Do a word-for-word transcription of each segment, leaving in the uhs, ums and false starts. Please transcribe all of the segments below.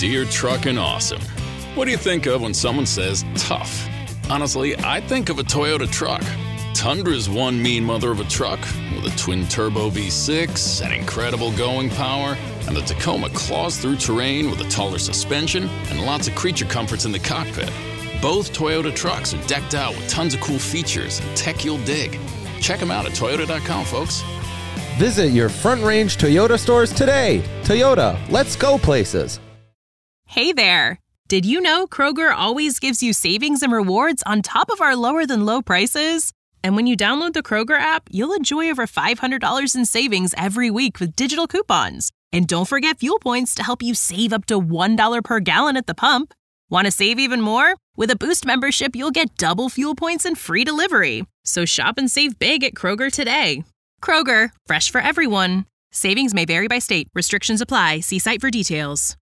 Deere Truckin' Awesome. What do you think of when someone says tough? Honestly, I think of a Toyota truck. Tundra's one mean mother of a truck with a twin-turbo V six and incredible going power, and the Tacoma claws through terrain with a taller suspension and lots of creature comforts in the cockpit. Both Toyota trucks are decked out with tons of cool features and tech you'll dig. Check them out at toyota dot com, folks. Visit your Front Range Toyota stores today. Toyota, let's go places. Hey there. Did you know Kroger always gives you savings and rewards on top of our lower than low prices? And when you download the Kroger app, you'll enjoy over five hundred dollars in savings every week with digital coupons. And don't forget fuel points to help you save up to one dollar per gallon at the pump. Want to save even more? With a Boost membership, you'll get double fuel points and free delivery. So shop and save big at Kroger today. Kroger, fresh for everyone. Savings may vary by state. Restrictions apply. See site for details.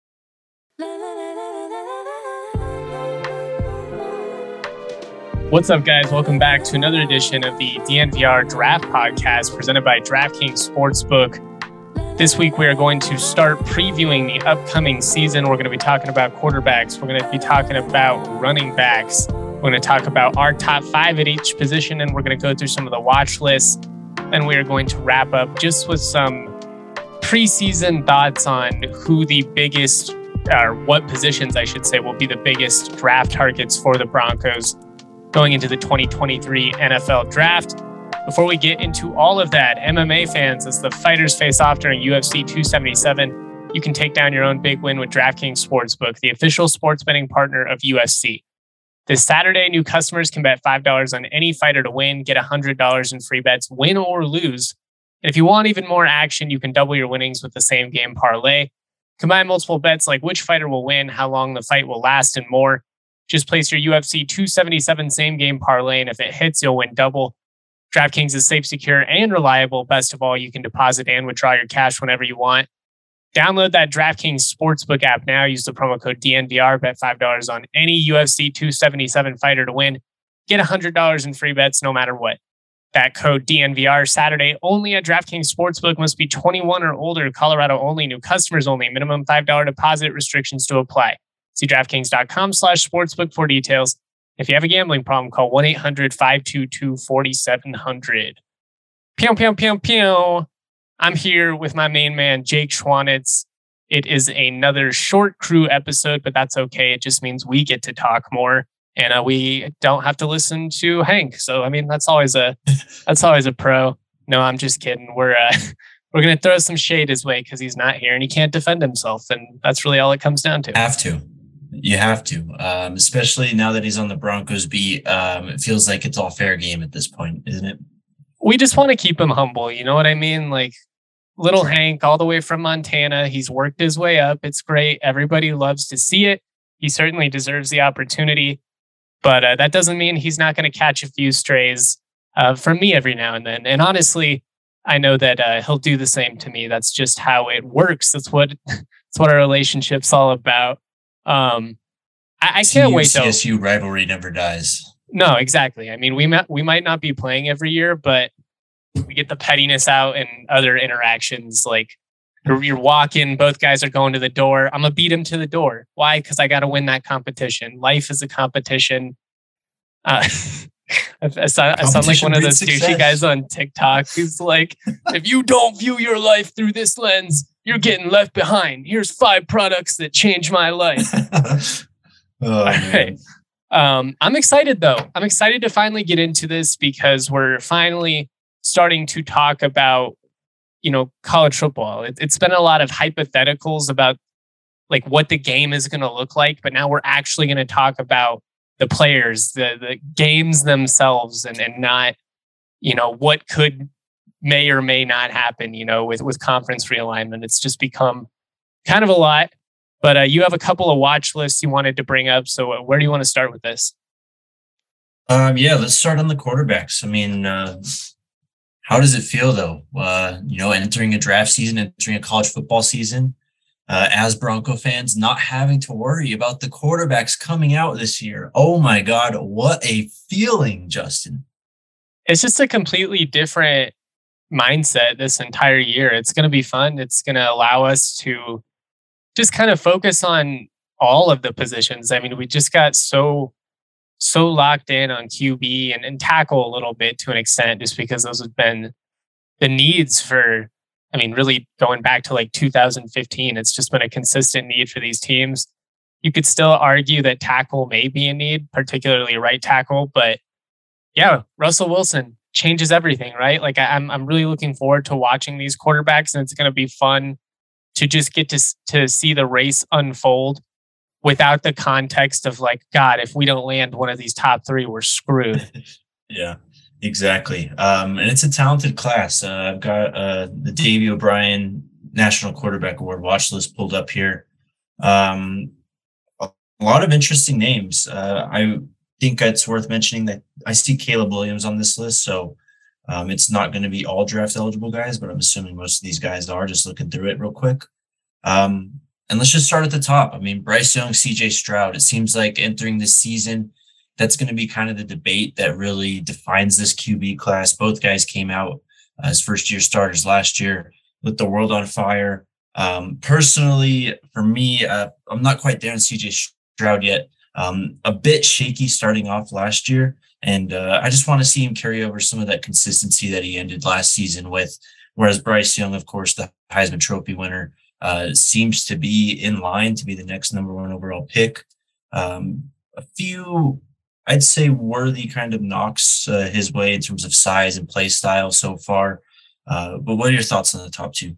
What's up, guys? Welcome back to another edition of the D N V R Draft Podcast presented by DraftKings Sportsbook. This week, we are going to start previewing the upcoming season. We're going to be talking about quarterbacks. We're going to be talking about running backs. We're going to talk about our top five at each position, and we're going to go through some of the watch lists. Then we are going to wrap up just with some preseason thoughts on who the biggest, or what positions, I should say, will be the biggest draft targets for the Broncos going into the twenty twenty-three N F L Draft. Before we get into all of that, M M A fans, as the fighters face off during U F C two seventy-seven, you can take down your own big win with DraftKings Sportsbook, the official sports betting partner of U F C. This Saturday, new customers can bet five dollars on any fighter to win, get one hundred dollars in free bets, win or lose. And if you want even more action, you can double your winnings with the same game parlay. Combine multiple bets like which fighter will win, how long the fight will last, and more. Just place your U F C two seventy-seven same game parlay, and if it hits, you'll win double. DraftKings is safe, secure, and reliable. Best of all, you can deposit and withdraw your cash whenever you want. Download that DraftKings Sportsbook app now. Use the promo code D N V R. Bet five dollars on any U F C two seventy-seven fighter to win. Get one hundred dollars in free bets no matter what. That code D N V R Saturday only at DraftKings Sportsbook. Must be twenty-one or older. Colorado only. New customers only. Minimum five dollars deposit. Restrictions to apply. See DraftKings.com slash sportsbook for details. If you have a gambling problem, call one eight hundred five two two four seven zero zero. Pew, pew, pew, pew. I'm here with my main man, Jake Schwanitz. It is another short crew episode, but that's okay. It just means we get to talk more, and uh, we don't have to listen to Hank. So, I mean, that's always a that's always a pro. No, I'm just kidding. We're uh, we're gonna throw some shade his way because he's not here and he can't defend himself, and that's really all it comes down to. Have to. You have to, um, especially now that he's on the Broncos beat. Um, it feels like it's all fair game at this point, isn't it? We just want to keep him humble. You know what I mean? Like little Hank all the way from Montana. He's worked his way up. It's great. Everybody loves to see it. He certainly deserves the opportunity, but uh, that doesn't mean he's not going to catch a few strays uh, from me every now and then. And honestly, I know that uh, he'll do the same to me. That's just how it works. That's what, that's what our relationship's all about. Um, I, I can't wait though. C S U rivalry never dies. No, exactly. I mean, we might, we might not be playing every year, but we get the pettiness out and other interactions. Like you're, you're walking, both guys are going to the door. I'm gonna beat him to the door. Why? Because I got to win that competition. Life is a competition. Uh, I, I, sound, I sound like one of those douchey guys on TikTok who's like, if you don't view your life through this lens, you're getting left behind. Here's five products that changed my life. Oh, all right. Um, I'm excited, though. I'm excited to finally get into this because we're finally starting to talk about, you know, college football. It, it's been a lot of hypotheticals about like what the game is going to look like, but now we're actually going to talk about the players, the the games themselves, and and not, you know, what could may or may not happen, you know, with, with conference realignment. It's just become kind of a lot, but uh, you have a couple of watch lists you wanted to bring up. So uh, where do you want to start with this? Um, yeah, let's start on the quarterbacks. I mean, uh, how does it feel though? Uh, you know, entering a draft season, entering a college football season, uh, as Bronco fans, not having to worry about the quarterbacks coming out this year. Oh my God, what a feeling, Justin. It's just a completely different mindset this entire year. It's going to be fun. It's going to allow us to just kind of focus on all of the positions. I mean, we just got so so locked in on Q B and, and tackle a little bit to an extent, just because those have been the needs for, I mean, really going back to like two thousand fifteen. It's just been a consistent need for these teams. You could still argue that tackle may be a need, particularly right tackle, but yeah, Russell Wilson changes everything, right? Like I, I'm, I'm really looking forward to watching these quarterbacks, and it's going to be fun to just get to to see the race unfold without the context of like, God, if we don't land one of these top three, we're screwed. Yeah, exactly. Um, and it's a talented class. Uh, I've got uh, the Davey O'Brien National Quarterback Award watch list pulled up here. Um, a lot of interesting names. Uh, I think it's worth mentioning that I see Caleb Williams on this list. So um, it's not going to be all draft eligible guys, but I'm assuming most of these guys are, just looking through it real quick. Um, and let's just start at the top. I mean, Bryce Young, C J Stroud. It seems like entering this season, that's going to be kind of the debate that really defines this Q B class. Both guys came out as first year starters last year, lit the world on fire. Um, personally, for me, uh, I'm not quite there in C J Stroud yet. Um, a bit shaky starting off last year. And uh, I just want to see him carry over some of that consistency that he ended last season with. Whereas Bryce Young, of course, the Heisman Trophy winner, uh, seems to be in line to be the next number one overall pick. Um, a few, I'd say, worthy kind of knocks uh, his way in terms of size and play style so far. Uh, but what are your thoughts on the top two?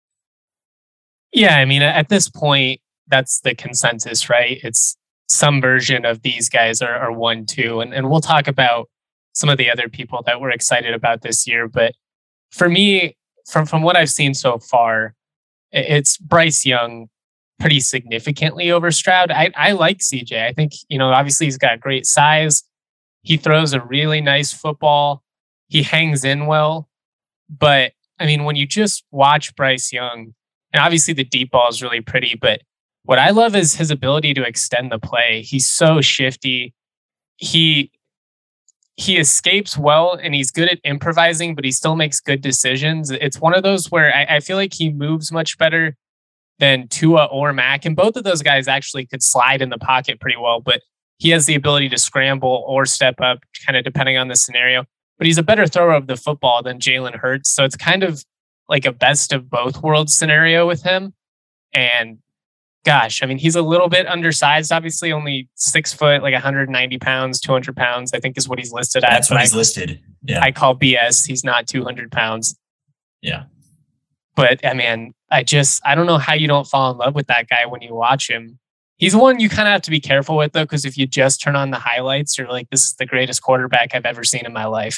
Yeah, I mean, at this point, that's the consensus, right? It's some version of these guys are, are one, two, and, and we'll talk about some of the other people that we're excited about this year. But for me, from, from what I've seen so far, it's Bryce Young pretty significantly over Stroud. I, I like C J. I think, you know, obviously he's got great size. He throws a really nice football. He hangs in well. But I mean, when you just watch Bryce Young, and obviously the deep ball is really pretty, but what I love is his ability to extend the play. He's so shifty. He he escapes well, and he's good at improvising, but he still makes good decisions. It's one of those where I, I feel like he moves much better than Tua or Mac. And both of those guys actually could slide in the pocket pretty well, but he has the ability to scramble or step up, kind of depending on the scenario. But he's a better thrower of the football than Jalen Hurts. So it's kind of like a best of both worlds scenario with him. And gosh, I mean, he's a little bit undersized, obviously, only six foot, like one hundred ninety pounds, two hundred pounds, I think is what he's listed at. That's what he's I, listed. Yeah. I call B S. He's not two hundred pounds. Yeah. But I mean, I just, I don't know how you don't fall in love with that guy when you watch him. He's one you kind of have to be careful with, though, because if you just turn on the highlights, you're like, this is the greatest quarterback I've ever seen in my life.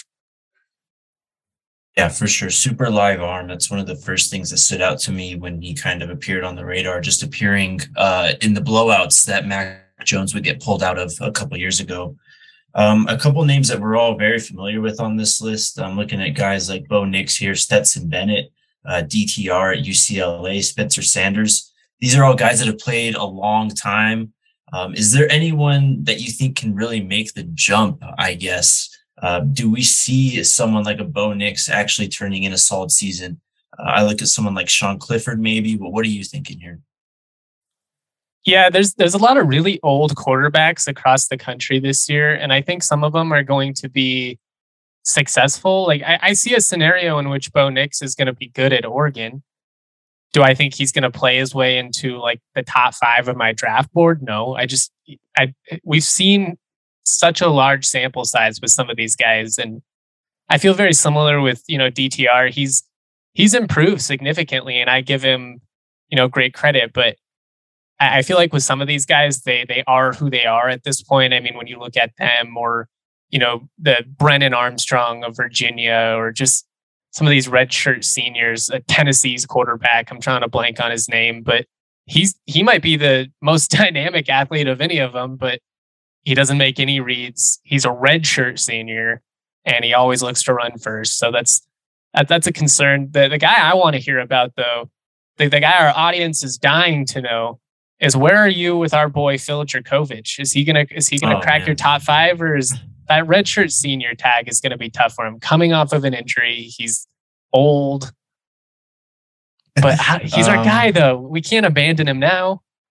Yeah, for sure. Super live arm. That's one of the first things that stood out to me when he kind of appeared on the radar, just appearing uh, in the blowouts that Mac Jones would get pulled out of a couple of years ago. Um, a couple names that we're all very familiar with on this list. I'm looking at guys like Bo Nix here, Stetson Bennett, uh, D T R at U C L A, Spencer Sanders. These are all guys that have played a long time. Um, is there anyone that you think can really make the jump, I guess? Uh, do we see someone like a Bo Nix actually turning in a solid season? Uh, I look at someone like Sean Clifford, maybe, but what are you thinking here? Yeah, there's there's a lot of really old quarterbacks across the country this year, and I think some of them are going to be successful. Like I, I see a scenario in which Bo Nix is going to be good at Oregon. Do I think he's going to play his way into like the top five of my draft board? No, I just I we've seen such a large sample size with some of these guys, and I feel very similar with, you know, D T R. He's he's improved significantly, and I give him, you know, great credit. But I, I feel like with some of these guys, they they are who they are at this point. I mean, when you look at them, or you know, the Brennan Armstrong of Virginia, or just some of these redshirt seniors, uh, Tennessee's quarterback. I'm trying to blank on his name, but he's he might be the most dynamic athlete of any of them, but he doesn't make any reads. He's a redshirt senior, and he always looks to run first. So that's that, that's a concern. The the guy I want to hear about, though, the, the guy our audience is dying to know, is where are you with our boy Phil Dracovic? Is he gonna is he gonna oh, crack man. your top five, or is that redshirt senior tag is gonna be tough for him? Coming off of an injury, he's old, but he's um, our guy, though. We can't abandon him now.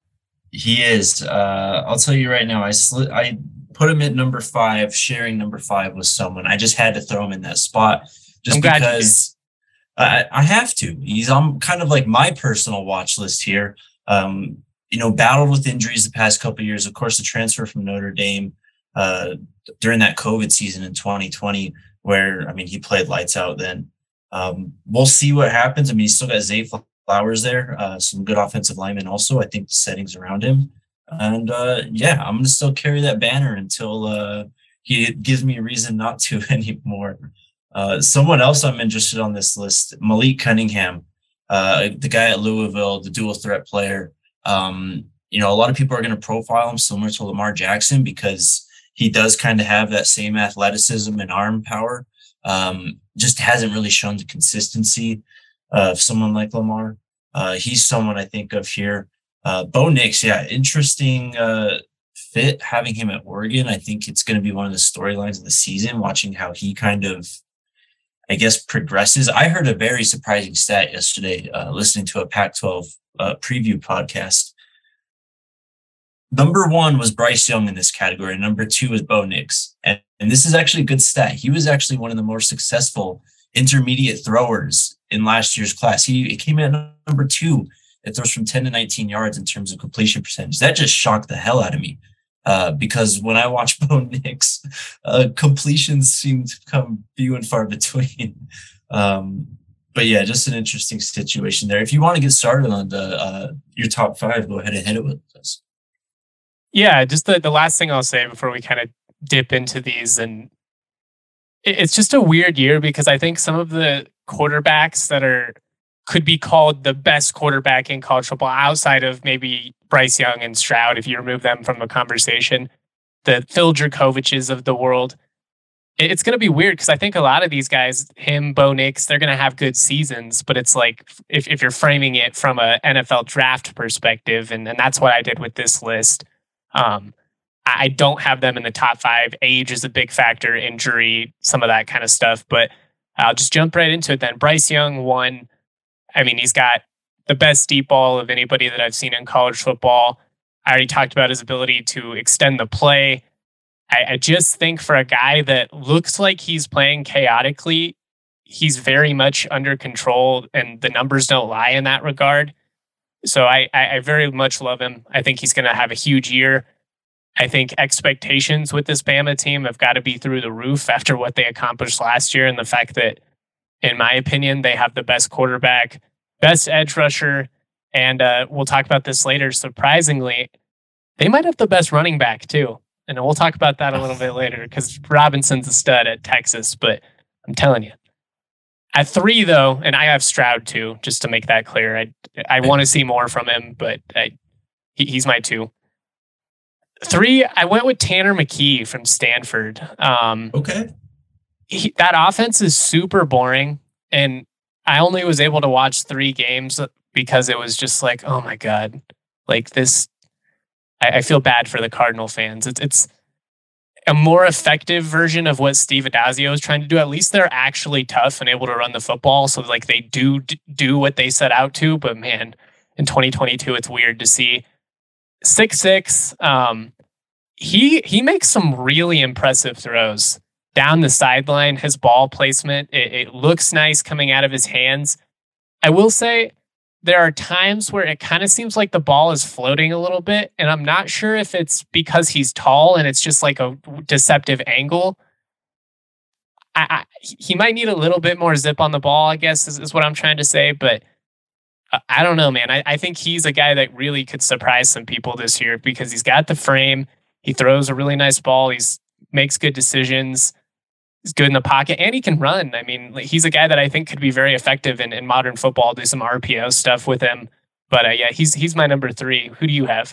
He is. Uh, I'll tell you right now, I sli- I put him at number five, sharing number five with someone. I just had to throw him in that spot just because I, I have to. He's on kind of like my personal watch list here. Um, you know, battled with injuries the past couple of years. Of course, the transfer from Notre Dame uh, during that COVID season in twenty twenty, where, I mean, he played lights out then. Um, we'll see what happens. I mean, he's still got Zay Flowers there, uh, some good offensive linemen also. I think the settings around him. And uh, yeah, I'm going to still carry that banner until uh, he gives me a reason not to anymore. Uh, someone else I'm interested on this list, Malik Cunningham, uh, the guy at Louisville, the dual threat player. Um, you know, a lot of people are going to profile him similar to Lamar Jackson because he does kind of have that same athleticism and arm power. Um, just hasn't really shown the consistency of someone like Lamar. Uh, he's someone I think of here. Uh, Bo Nix, yeah, interesting uh, fit having him at Oregon. I think it's going to be one of the storylines of the season, watching how he kind of, I guess, progresses. I heard a very surprising stat yesterday, uh, listening to a Pac twelve uh, preview podcast. Number one was Bryce Young in this category. Number two was Bo Nix. And, and this is actually a good stat. He was actually one of the more successful intermediate throwers in last year's class. He, he came in at number two. It throws from ten to nineteen yards in terms of completion percentage. That just shocked the hell out of me uh, because when I watch Bo Nix, uh, completions seem to come few and far between. Um, but yeah, just an interesting situation there. If you want to get started on the, uh, your top five, go ahead and hit it with us. Yeah, just the, the last thing I'll say before we kind of dip into these, and it, it's just a weird year because I think some of the quarterbacks that are could be called the best quarterback in college football outside of maybe Bryce Young and Stroud, if you remove them from the conversation, the Phil Dracoviches of the world. It's going to be weird because I think a lot of these guys, him, Bo Nix, they're going to have good seasons, but it's like if, if you're framing it from a N F L draft perspective, and, and that's what I did with this list. Um, I don't have them in the top five. Age is a big factor, injury, some of that kind of stuff, but I'll just jump right into it then. Bryce Young, one. I mean, he's got the best deep ball of anybody that I've seen in college football. I already talked about his ability to extend the play. I, I just think for a guy that looks like he's playing chaotically, he's very much under control, and the numbers don't lie in that regard. So I, I, I very much love him. I think he's going to have a huge year. I think expectations with this Bama team have got to be through the roof after what they accomplished last year, and the fact that, in my opinion, they have the best quarterback, best edge rusher, and uh, we'll talk about this later. Surprisingly, they might have the best running back too. And we'll talk about that a little bit later because Robinson's a stud at Texas, but I'm telling you. At three, though, and I have Stroud too, just to make that clear. I I want to see more from him, but I, he, he's my two. Three, I went with Tanner McKee from Stanford. Um, okay. He, that offense is super boring, and I only was able to watch three games because it was just like, oh my God, like this. I, I feel bad for the Cardinal fans. It's it's a more effective version of what Steve Adazio is trying to do. At least they're actually tough and able to run the football, so like they do do what they set out to. But man, in twenty twenty-two, it's weird to see. six six, um, he he makes some really impressive throws down the sideline. His ball placement, it, it looks nice coming out of his hands. I will say there are times where it kind of seems like the ball is floating a little bit, and I'm not sure if it's because he's tall and it's just like a deceptive angle. I, I, he might need a little bit more zip on the ball, I guess, is, is what I'm trying to say, but I don't know, man. I, I think he's a guy that really could surprise some people this year because he's got the frame. He throws a really nice ball. He's makes good decisions. He's good in the pocket, and he can run. I mean, he's a guy that I think could be very effective in, in modern football. Do some R P O stuff with him. But uh, yeah, he's he's my number three. Who do you have?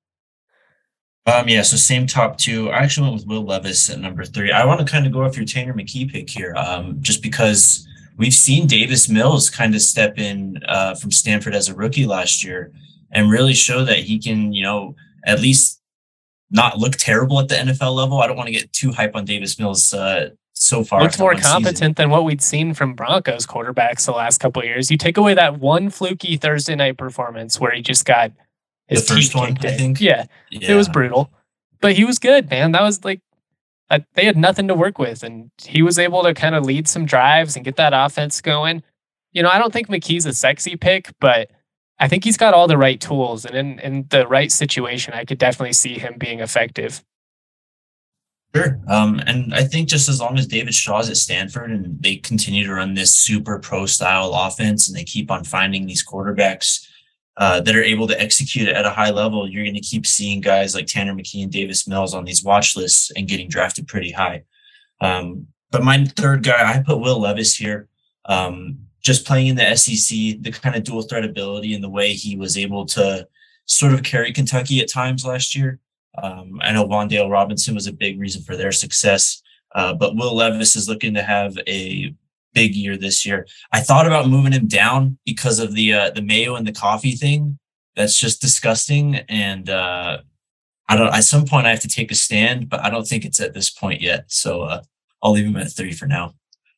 Um, yeah, so same top two. I actually went with Will Levis at number three. I want to kind of go off your Tanner McKee pick here, um, just because we've seen Davis Mills kind of step in uh, from Stanford as a rookie last year and really show that he can, you know, at least not look terrible at the N F L level. I don't want to get too hype on Davis Mills uh, so far. Looked more competent season. than what we'd seen from Broncos quarterbacks the last couple of years. You take away that one fluky Thursday night performance where he just got his the first team one, kicked I in. think. Yeah, Yeah. it was brutal. But he was good, man. That was like, uh, they had nothing to work with. And he was able to kind of lead some drives and get that offense going. You know, I don't think McKee's a sexy pick, but I think he's got all the right tools. And in, in the right situation, I could definitely see him being effective. Sure. Um, and I think just as long as David Shaw's at Stanford and they continue to run this super pro style offense and they keep on finding these quarterbacks uh, that are able to execute it at a high level, you're going to keep seeing guys like Tanner McKee and Davis Mills on these watch lists and getting drafted pretty high. Um, but my third guy, I put Will Levis here. Um, just playing in the S E C, the kind of dual threat ability and the way he was able to sort of carry Kentucky at times last year. Um, I know Wandale Robinson was a big reason for their success, uh, but Will Levis is looking to have a big year this year. I thought about moving him down because of the uh, the mayo and the coffee thing. That's just disgusting, and uh, I don't. At some point, I have to take a stand, but I don't think it's at this point yet. So uh, I'll leave him at three for now.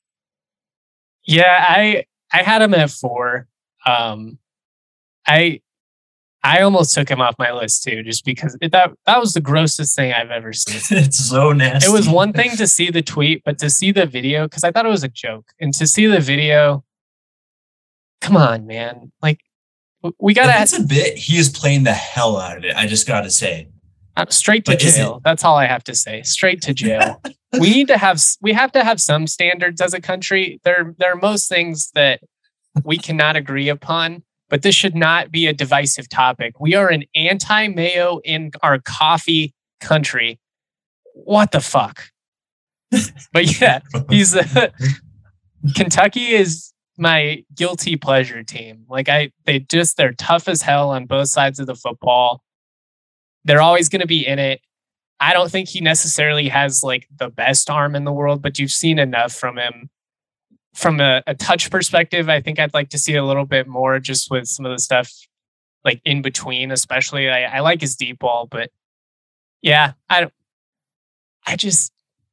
Yeah, I I had him at four. Um, I. I almost took him off my list too, just because it, that that was the grossest thing I've ever seen. It's so nasty. It was one thing to see the tweet, but to see the video, because I thought it was a joke, and to see the video, come on, man! Like we gotta. It's a bit. He is playing the hell out of it. I just gotta say, uh, straight to but jail. That's all I have to say. Straight to jail. we need to have. We have to have some standards as a country. There, there are most things that we cannot agree upon. But this should not be a divisive topic. We are an anti-mayo in our coffee country. What the fuck? But yeah, he's uh, Kentucky is my guilty pleasure team. Like I, they just they're tough as hell on both sides of the football. They're always going to be in it. I don't think he necessarily has like the best arm in the world, but you've seen enough from him. From a, a touch perspective, I think I'd like to see a little bit more just with some of the stuff like in between, especially. I, I like his deep ball, but yeah, I don't, I just,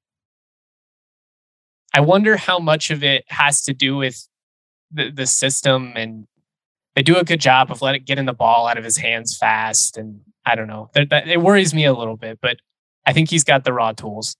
I wonder how much of it has to do with the, the system, and they do a good job of letting getting the ball out of his hands fast. And I don't know, that, that, it worries me a little bit, but I think he's got the raw tools.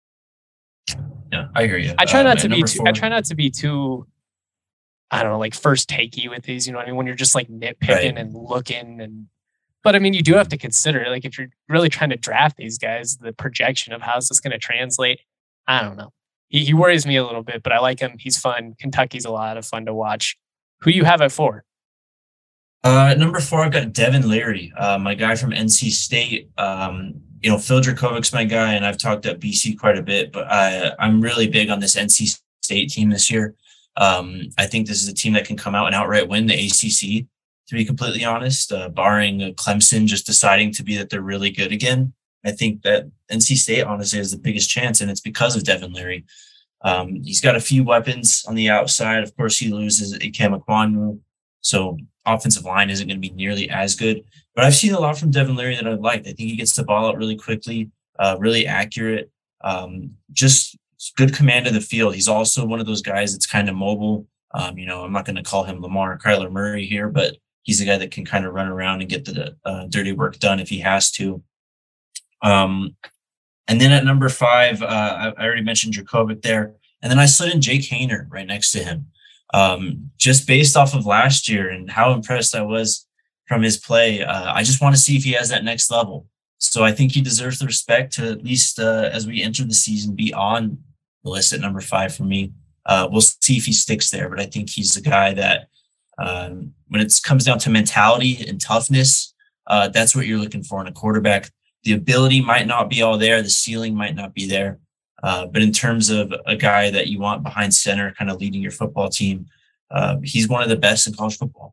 Yeah, I hear you. I try not uh, to be too, four. I try not to be too, I don't know, like first takey with these, you know what I mean? When you're just like nitpicking Right. and looking and, but I mean, you do have to consider, like, if you're really trying to draft these guys, the projection of how's this going to translate. I don't know. He, he worries me a little bit, but I like him. He's fun. Kentucky's a lot of fun to watch. Who do you have at four? Uh, number four, I've got Devin Leary, uh, my guy from N C State. Um, you know, Phil Dracovich's my guy, and I've talked at B C quite a bit, but I, I'm really big on this N C State team this year. Um, I think this is a team that can come out and outright win the A C C, to be completely honest, uh, barring Clemson just deciding to be that they're really good again. I think that N C State, honestly, has the biggest chance, and it's because of Devin Leary. Um, he's got a few weapons on the outside. Of course, he loses Ikem Ekwonu, so offensive line isn't going to be nearly as good. But I've seen a lot from Devin Leary that I've liked. I think he gets the ball out really quickly, uh, really accurate, um, just good command of the field. He's also one of those guys that's kind of mobile. Um, you know, I'm not going to call him Lamar or Kyler Murray here, but he's a guy that can kind of run around and get the uh, dirty work done if he has to. Um, and then at number five, uh, I, I already mentioned Dracovic there. And then I slid in Jake Haener right next to him. Um, just based off of last year and how impressed I was from his play, uh, I just want to see if he has that next level. So I think he deserves the respect to at least uh, as we enter the season be on the list at number five for me. Uh, we'll see if he sticks there, but I think he's a guy that um, when it comes down to mentality and toughness, uh, that's what you're looking for in a quarterback. The ability might not be all there. The ceiling might not be there. Uh, but in terms of a guy that you want behind center, kind of leading your football team, uh, he's one of the best in college football.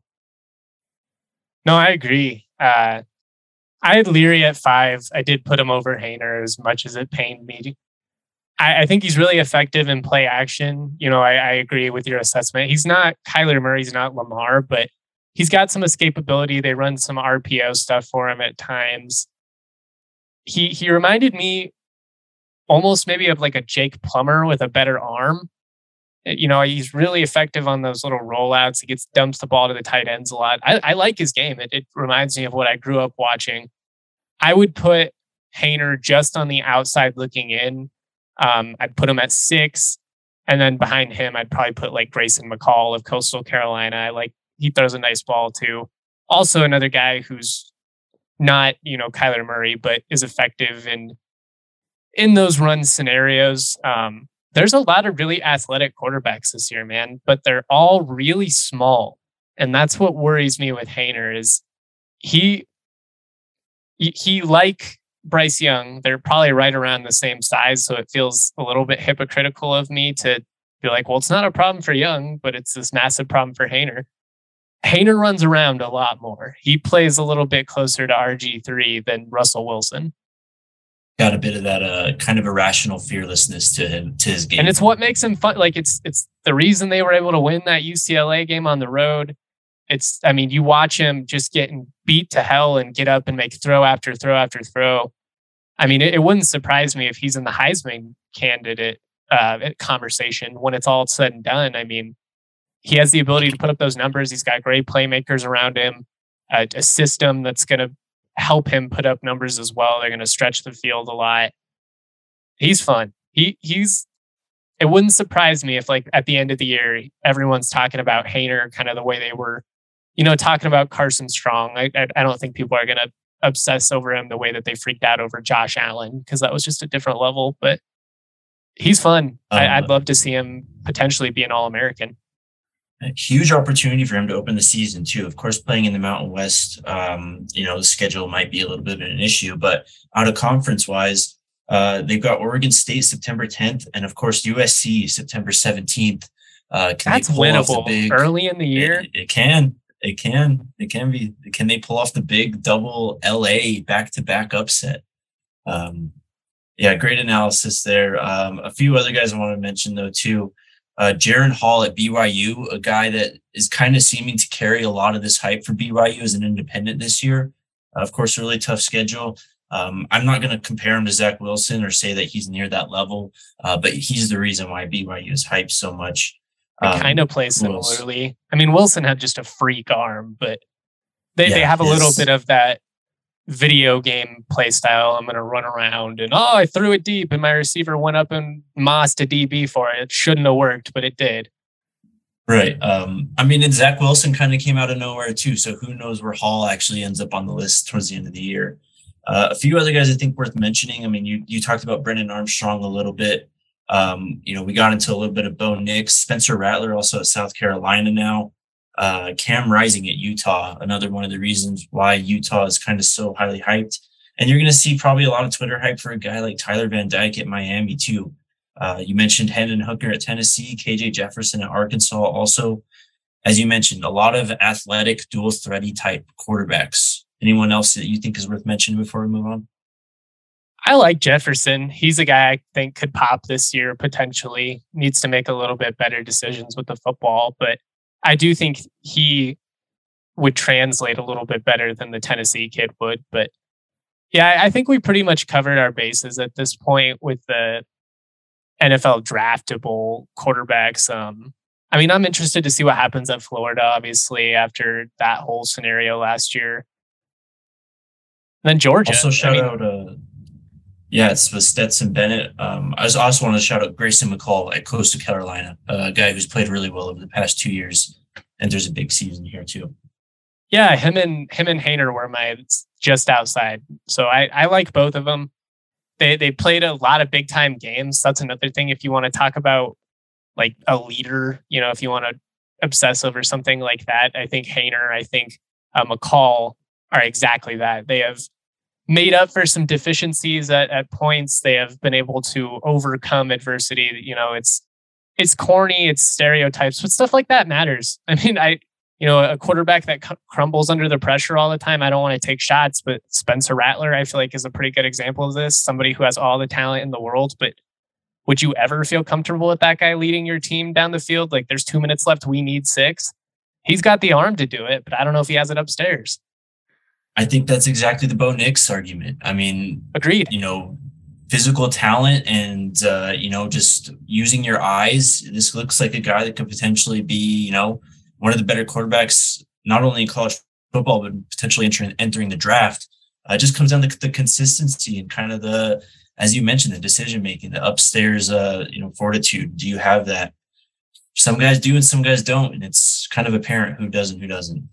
No, I agree. Uh, I had Leary at five. I did put him over Haener as much as it pained me. I, I think he's really effective in play action. You know, I, I agree with your assessment. He's not Kyler Murray, he's not Lamar, but he's got some escapability. They run some R P O stuff for him at times. He he reminded me almost maybe of like a Jake Plummer with a better arm. You know, he's really effective on those little rollouts. He gets dumps the ball to the tight ends a lot. I, I like his game. It, it reminds me of what I grew up watching. I would put Haener just on the outside looking in. Um, I'd put him at six. And then behind him, I'd probably put like Grayson McCall of Coastal Carolina. I like, he throws a nice ball too. Also another guy who's not, you know, Kyler Murray, but is effective in, in those run scenarios. Um, There's a lot of really athletic quarterbacks this year, man, but they're all really small. And that's what worries me with Haener is he, he like Bryce Young, they're probably right around the same size. So it feels a little bit hypocritical of me to be like, well, it's not a problem for Young, but it's this massive problem for Haener. Haener runs around a lot more. He plays a little bit closer to R G three than Russell Wilson. Got a bit of that uh, kind of irrational fearlessness to him, to his game. And it's what makes him fun. Like it's, it's the reason they were able to win that U C L A game on the road. It's, I mean, you watch him just getting beat to hell and get up and make throw after throw after throw. I mean, it, it wouldn't surprise me if he's in the Heisman candidate uh, conversation when it's all said and done. I mean, he has the ability to put up those numbers. He's got great playmakers around him, uh, a system that's going to help him put up numbers as well. They're going to stretch the field a lot. He's fun. He he's. It wouldn't surprise me if, like, at the end of the year, everyone's talking about Haener, kind of the way they were, you know, talking about Carson Strong. I I, I don't think people are going to obsess over him the way that they freaked out over Josh Allen, because that was just a different level. But he's fun. Um, I, I'd love to see him potentially be an All-American. A huge opportunity for him to open the season too. Of course, playing in the Mountain West, um, you know, the schedule might be a little bit of an issue, but out of conference wise, uh, they've got Oregon State September tenth, and of course U S C September seventeenth. Uh, can That's they pull winnable off the big, early in the year. It, it can, it can, it can be. Can they pull off the big double L A back to back upset? Um, yeah, great analysis there. Um, a few other guys I want to mention though too. Uh, Jaren Hall at B Y U, a guy that is kind of seeming to carry a lot of this hype for B Y U as an independent this year. Uh, of course, a really tough schedule. Um, I'm not going to compare him to Zach Wilson or say that he's near that level, uh, but he's the reason why B Y U is hyped so much. Um, kind of plays similarly. I mean, Wilson had just a freak arm, but they, yeah, they have a little bit of that video game play style. I'm going to run around and, oh, I threw it deep and my receiver went up and mossed a D B for it. It shouldn't have worked, but it did. Right. Um, I mean, and Zach Wilson kind of came out of nowhere too. So who knows where Hall actually ends up on the list towards the end of the year. Uh, a few other guys I think worth mentioning. I mean, you you talked about Brennan Armstrong a little bit. Um, you know, we got into a little bit of Bo Nix, Spencer Rattler, also at South Carolina now. Uh, Cam Rising at Utah, another one of the reasons why Utah is kind of so highly hyped. And you're going to see probably a lot of Twitter hype for a guy like Tyler Van Dyke at Miami too. Uh, you mentioned Hendon Hooker at Tennessee, K J Jefferson at Arkansas. Also, as you mentioned, a lot of athletic, dual thready type quarterbacks. Anyone else that you think is worth mentioning before we move on? I like Jefferson. He's a guy I think could pop this year potentially. Needs to make a little bit better decisions with the football, but I do think he would translate a little bit better than the Tennessee kid would. But yeah, I think we pretty much covered our bases at this point with the N F L draftable quarterbacks. Um, I mean, I'm interested to see what happens at Florida, obviously, after that whole scenario last year. And then Georgia. Also, shout I mean, out, uh, yeah, it's with Stetson Bennett. Um, I also want to shout out Grayson McCall at Coastal Carolina, a guy who's played really well over the past two years. And there's a big season here too. Yeah, him and him and Haener were my just outside. So I, I like both of them. They they played a lot of big time games. That's another thing. If you want to talk about like a leader, you know, if you want to obsess over something like that, I think Haener, I think uh, McCall are exactly that. They have made up for some deficiencies at, at points. They have been able to overcome adversity. You know, it's it's corny, it's stereotypes, but stuff like that matters. I mean, I you know, a quarterback that c- crumbles under the pressure all the time, I don't want to take shots, but Spencer Rattler, I feel like, is a pretty good example of this. Somebody who has all the talent in the world, but would you ever feel comfortable with that guy leading your team down the field? Like, there's two minutes left, we need six. He's got the arm to do it, but I don't know if he has it upstairs. I think that's exactly the Bo Nix argument. I mean, agreed. You know, physical talent and, uh, you know, just using your eyes. This looks like a guy that could potentially be, you know, one of the better quarterbacks, not only in college football, but potentially entering, entering the draft. Uh, it just comes down to the consistency and kind of the, as you mentioned, the decision making, the upstairs, uh, you know, fortitude. Do you have that? Some guys do and some guys don't. And it's kind of apparent who does and who doesn't.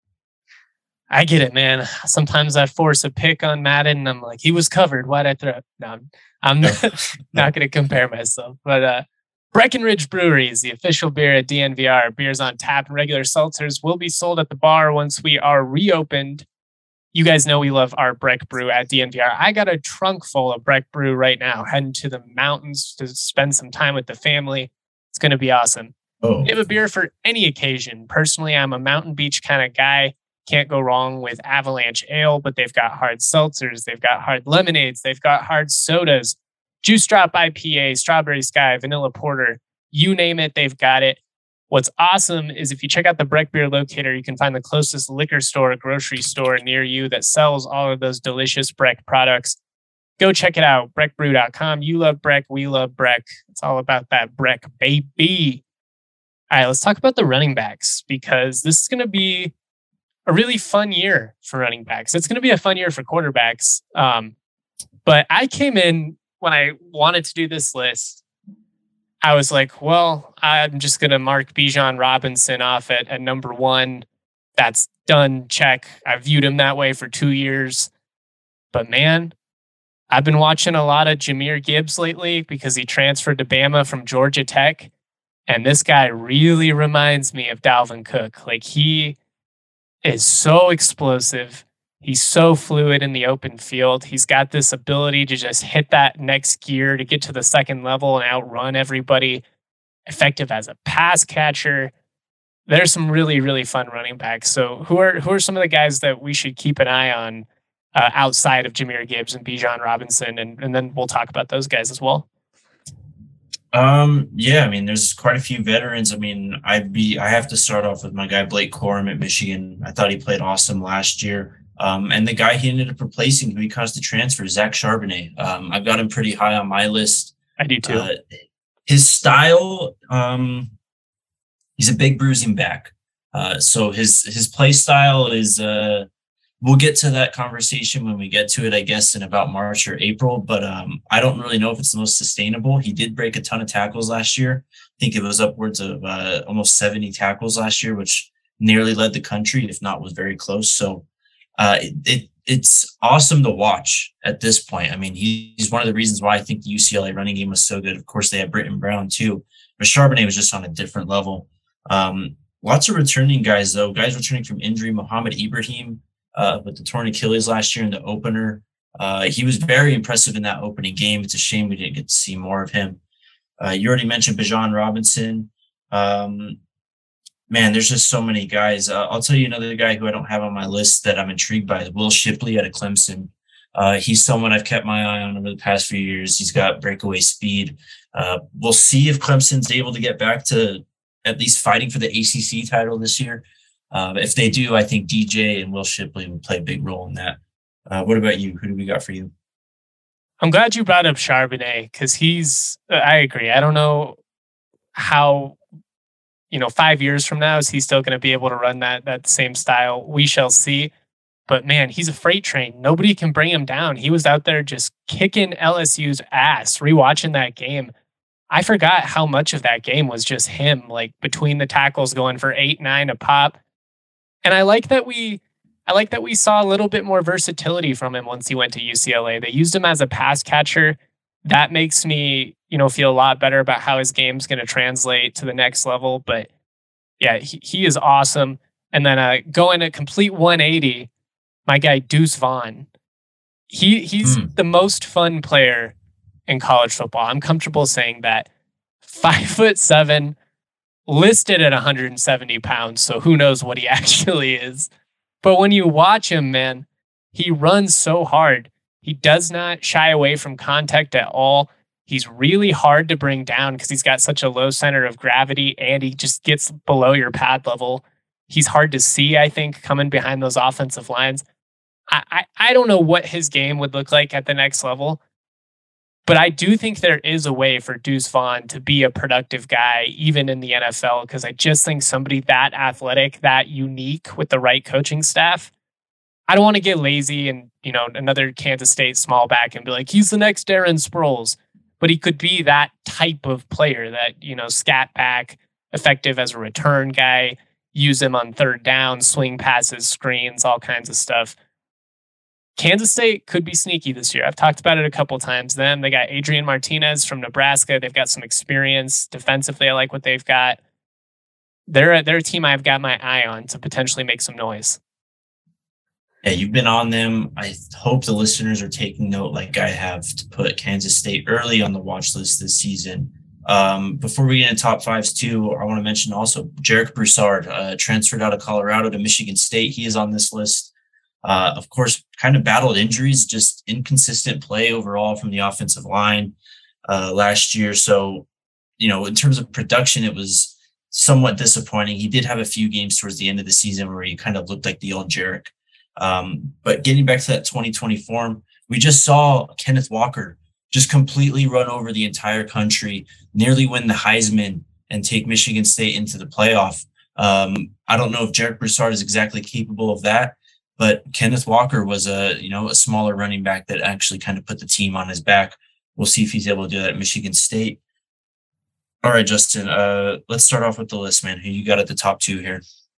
I get it, man. Sometimes I force a pick on Madden and I'm like, he was covered. Why'd I throw it? No, I'm, I'm not, not going to compare myself. But uh, Breckenridge Brewery is the official beer at D N V R. Beers on tap and regular seltzers will be sold at the bar once we are reopened. You guys know we love our Breck Brew at D N V R. I got a trunk full of Breck Brew right now, heading to the mountains to spend some time with the family. It's going to be awesome. Oh. We have a beer for any occasion. Personally, I'm a Mountain Beach kind of guy. Can't go wrong with Avalanche Ale, but they've got hard seltzers, they've got hard lemonades, they've got hard sodas, Juice Drop I P A, Strawberry Sky, Vanilla Porter, you name it, they've got it. What's awesome is if you check out the Breck Beer Locator, you can find the closest liquor store or grocery store near you that sells all of those delicious Breck products. Go check it out, breck brew dot com. You love Breck, we love Breck. It's all about that Breck, baby. All right, let's talk about the running backs because this is going to be a really fun year for running backs. It's going to be a fun year for quarterbacks. Um, but I came in when I wanted to do this list. I was like, well, I'm just going to mark Bijan Robinson off at, at number one. That's done. Check. I viewed him that way for two years. But man, I've been watching a lot of Jahmyr Gibbs lately because he transferred to Bama from Georgia Tech. And this guy really reminds me of Dalvin Cook. Like he is so explosive. He's so fluid in the open field. He's got this ability to just hit that next gear to get to the second level and outrun everybody. Effective as a pass catcher. There's some really, really fun running backs. So who are who are some of the guys that we should keep an eye on uh, outside of Jahmyr Gibbs and Bijan Robinson? And, and then we'll talk about those guys as well. Um, yeah, I mean, there's quite a few veterans. I mean, I'd be, I have to start off with my guy, Blake Corum at Michigan. I thought he played awesome last year. Um, and the guy he ended up replacing who he caused the transfer, Zach Charbonnet. Um, I've got him pretty high on my list. I do too. Uh, his style, um, he's a big bruising back. Uh, so his, his play style is, uh, we'll get to that conversation when we get to it, I guess, in about March or April. But um, I don't really know if it's the most sustainable. He did break a ton of tackles last year. I think it was upwards of uh, almost seventy tackles last year, which nearly led the country, if not was very close. So uh, it, it it's awesome to watch at this point. I mean, he's one of the reasons why I think the U C L A running game was so good. Of course, they had Britton Brown too, but Charbonnet was just on a different level. Um, lots of returning guys, though. Guys returning from injury. Mohamed Ibrahim, Uh, with the torn Achilles last year in the opener. Uh, he was very impressive in that opening game. It's a shame we didn't get to see more of him. Uh, you already mentioned Bijan Robinson. Um, man, there's just so many guys. Uh, I'll tell you another guy who I don't have on my list that I'm intrigued by, Will Shipley out of Clemson. Uh, he's someone I've kept my eye on over the past few years. He's got breakaway speed. Uh, we'll see if Clemson's able to get back to at least fighting for the A C C title this year. Uh, if they do, I think D J and Will Shipley will play a big role in that. Uh, what about you? Who do we got for you? I'm glad you brought up Charbonnet because he's, I agree. I don't know how, you know, five years from now, is he still going to be able to run that, that same style? We shall see. But man, he's a freight train. Nobody can bring him down. He was out there just kicking L S U's ass, rewatching that game. I forgot how much of that game was just him, like between the tackles going for eight, nine a pop. And I like that we, I like that we saw a little bit more versatility from him once he went to U C L A. They used him as a pass catcher. That makes me, you know, feel a lot better about how his game's going to translate to the next level. But yeah, he, he is awesome. And then uh, going a complete one eighty, my guy Deuce Vaughn. He he's hmm. the most fun player in college football. I'm comfortable saying that. Five foot seven. Listed at one hundred seventy pounds, so who knows what he actually is. But when you watch him, man, he runs so hard. He does not shy away from contact at all. He's really hard to bring down because he's got such a low center of gravity, and he just gets below your pad level. He's hard to see, I think, coming behind those offensive lines. I, I, I don't know what his game would look like at the next level, But I do think there is a way for Deuce Vaughn to be a productive guy, even in the N F L, because I just think somebody that athletic, that unique with the right coaching staff, I don't want to get lazy and, you know, another Kansas State small back and be like, he's the next Darren Sproles. But he could be that type of player that, you know, scat back, effective as a return guy, use him on third down, swing passes, screens, all kinds of stuff. Kansas State could be sneaky this year. I've talked about it a couple times. Them, they got Adrian Martinez from Nebraska. They've got some experience defensively. I like what they've got. They're a, they're a team I've got my eye on to potentially make some noise. Yeah, you've been on them. I hope the listeners are taking note, like I have, to put Kansas State early on the watch list this season. Um, before we get into top fives too, I want to mention also Jarek Broussard, uh, transferred out of Colorado to Michigan State. He is on this list. Uh, of course, kind of battled injuries, just inconsistent play overall from the offensive line uh, last year. So, you know, in terms of production, it was somewhat disappointing. He did have a few games towards the end of the season where he kind of looked like the old Jarek. Um, but getting back to that twenty twenty form, we just saw Kenneth Walker just completely run over the entire country, nearly win the Heisman and take Michigan State into the playoff. Um, I don't know if Jarek Broussard is exactly capable of that. But Kenneth Walker was a, you know, a smaller running back that actually kind of put the team on his back. We'll see if he's able to do that at Michigan State. All right, Justin, uh, let's start off with the list, man. Who you got at the top two here?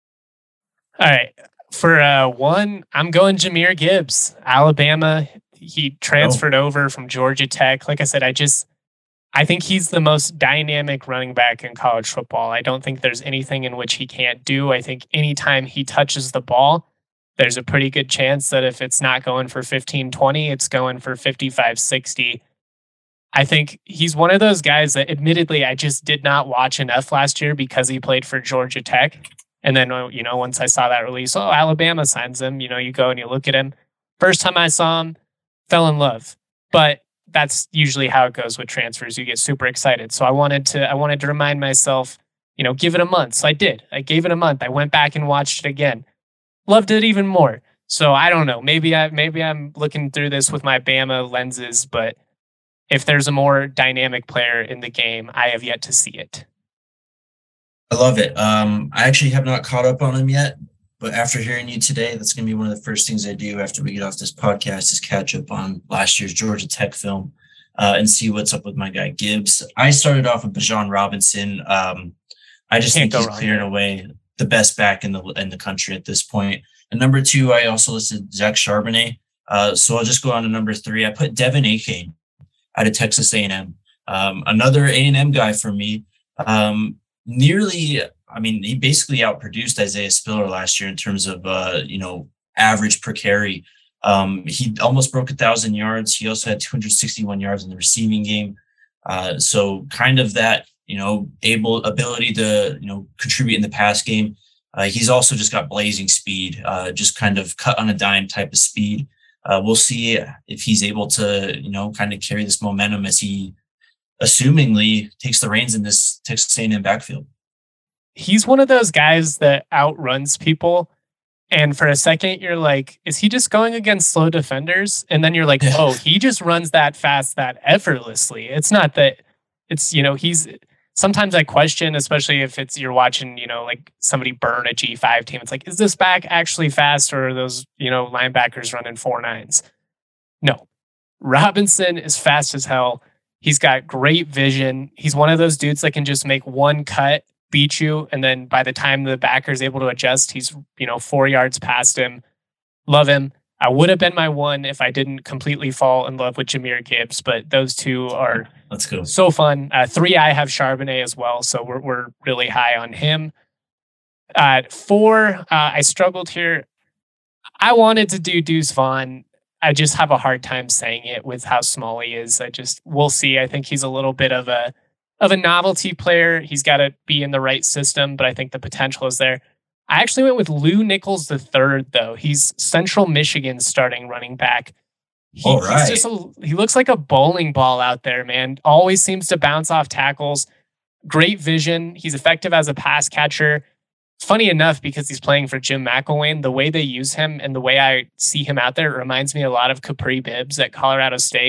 All right. For uh, one, I'm going Jahmyr Gibbs, Alabama. He transferred oh. over from Georgia Tech. Like I said, I just, I think he's the most dynamic running back in college football. I don't think there's anything in which he can't do. I think anytime he touches the ball, there's a pretty good chance that if it's not going for fifteen twenty, it's going for fifty-five sixty. I think he's one of those guys that admittedly I just did not watch enough last year because he played for Georgia Tech. And then, you know, once I saw that release, oh, Alabama signs him, you know, you go and you look at him. First time I saw him, fell in love. But that's usually how it goes with transfers. You get super excited. So I wanted to, I wanted to remind myself, you know, give it a month. So I did. I gave it a month. I went back and watched it again. Loved it even more. So I don't know. Maybe I maybe I'm looking through this with my Bama lenses, but if there's a more dynamic player in the game, I have yet to see it. I love it. Um, I actually have not caught up on him yet, but after hearing you today, that's going to be one of the first things I do after we get off this podcast is catch up on last year's Georgia Tech film uh, and see what's up with my guy Gibbs. I started off with Bijan Robinson. Um, I just Can't think he's clearing here. away the best back in the in the country at this point. And number two, I also listed Zach Charbonnet. Uh, so I'll just go on to number three. I put Devin Achane out of Texas A and M. Um, another A and M guy for me. Um, nearly, I mean, he basically outproduced Isaiah Spiller last year in terms of, uh, you know, average per carry. Um, he almost broke a thousand yards. He also had two hundred sixty-one yards in the receiving game. Uh, so kind of that, you know, able ability to, you know, contribute in the pass game. Uh, he's also just got blazing speed, uh, just kind of cut on a dime type of speed. Uh, we'll see if he's able to, you know, kind of carry this momentum as he assumingly takes the reins in this Texas A and M backfield. He's one of those guys that outruns people. And for a second, you're like, is he just going against slow defenders? And then you're like, oh, he just runs that fast, that effortlessly. It's not that it's, you know, he's sometimes I question, especially if it's you're watching, you know, like somebody burn a G five team. It's like, is this back actually fast or are those, you know, linebackers running four nines? No. Robinson is fast as hell. He's got great vision. He's one of those dudes that can just make one cut, beat you, and then by the time the backer is able to adjust, he's, you know, four yards past him. Love him. I would have been my one if I didn't completely fall in love with Jahmyr Gibbs, but those two are Let's go. so fun. Uh, three, I have Charbonnet as well, so we're we're really high on him. Uh, four, uh, I struggled here. I wanted to do Deuce Vaughn. I just have a hard time saying it with how small he is. I just we'll see. I think he's a little bit of a of a novelty player. He's got to be in the right system, but I think the potential is there. I actually went with Lou Nichols the third, though. He's Central Michigan's starting running back. He, All right. he's just a, he looks like a bowling ball out there, man. Always seems to bounce off tackles. Great vision. He's effective as a pass catcher. Funny enough, because he's playing for Jim McElwain, the way they use him and the way I see him out there reminds me a lot of Capri Bibbs at Colorado State.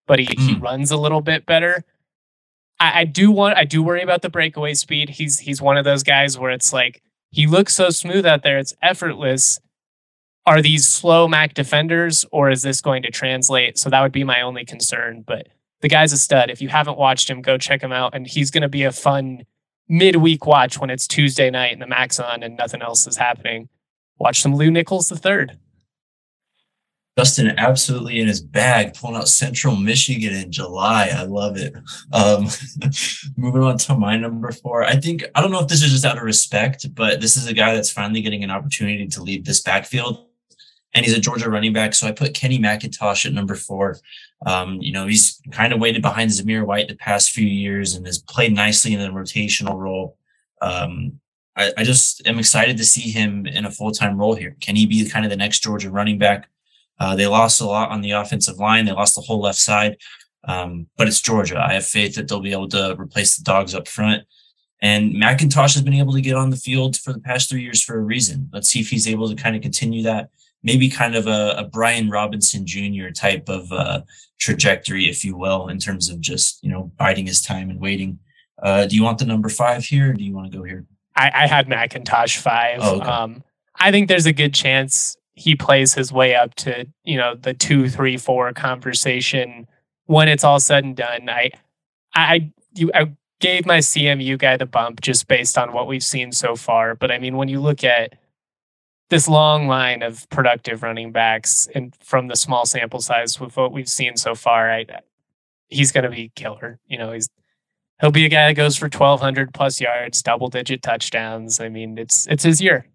but he, he Mm. runs a little bit better. I, I do want I do worry about the breakaway speed. He's he's one of those guys where it's like he looks so smooth out there, it's effortless. Are these slow M A C defenders, or is this going to translate? So that would be my only concern. But the guy's a stud. If you haven't watched him, go check him out. And he's going to be a fun midweek watch when it's Tuesday night and the M A C's on and nothing else is happening. Watch some Lou Nichols the third. Justin absolutely in his bag, pulling out Central Michigan in July. I love it. Um, moving on to my number four. I think, I don't know if this is just out of respect, but this is a guy that's finally getting an opportunity to lead this backfield. And he's a Georgia running back. So I put Kenny McIntosh at number four. Um, you know, he's kind of waited behind Zamir White the past few years and has played nicely in the rotational role. Um, I, I just am excited to see him in a full-time role here. Can he be kind of the next Georgia running back? Uh, they lost a lot on the offensive line. They lost the whole left side, um, but it's Georgia. I have faith that they'll be able to replace the dogs up front. And McIntosh has been able to get on the field for the past three years for a reason. Let's see if he's able to kind of continue that. Maybe kind of a, a Brian Robinson Junior type of uh, trajectory, if you will, in terms of just, you know, biding his time and waiting. Uh, do you want the number five here, or do you want to go here? I, I had McIntosh five. Oh, okay. um, I think there's a good chance he plays his way up to, you know, the two, three, four conversation when it's all said and done. I, I, you, I gave my C M U guy the bump just based on what we've seen so far. But I mean, when you look at this long line of productive running backs and from the small sample size with what we've seen so far, I, he's going to be killer. You know, he's, he'll be a guy that goes for twelve hundred plus yards, double digit touchdowns. I mean, it's, it's his year.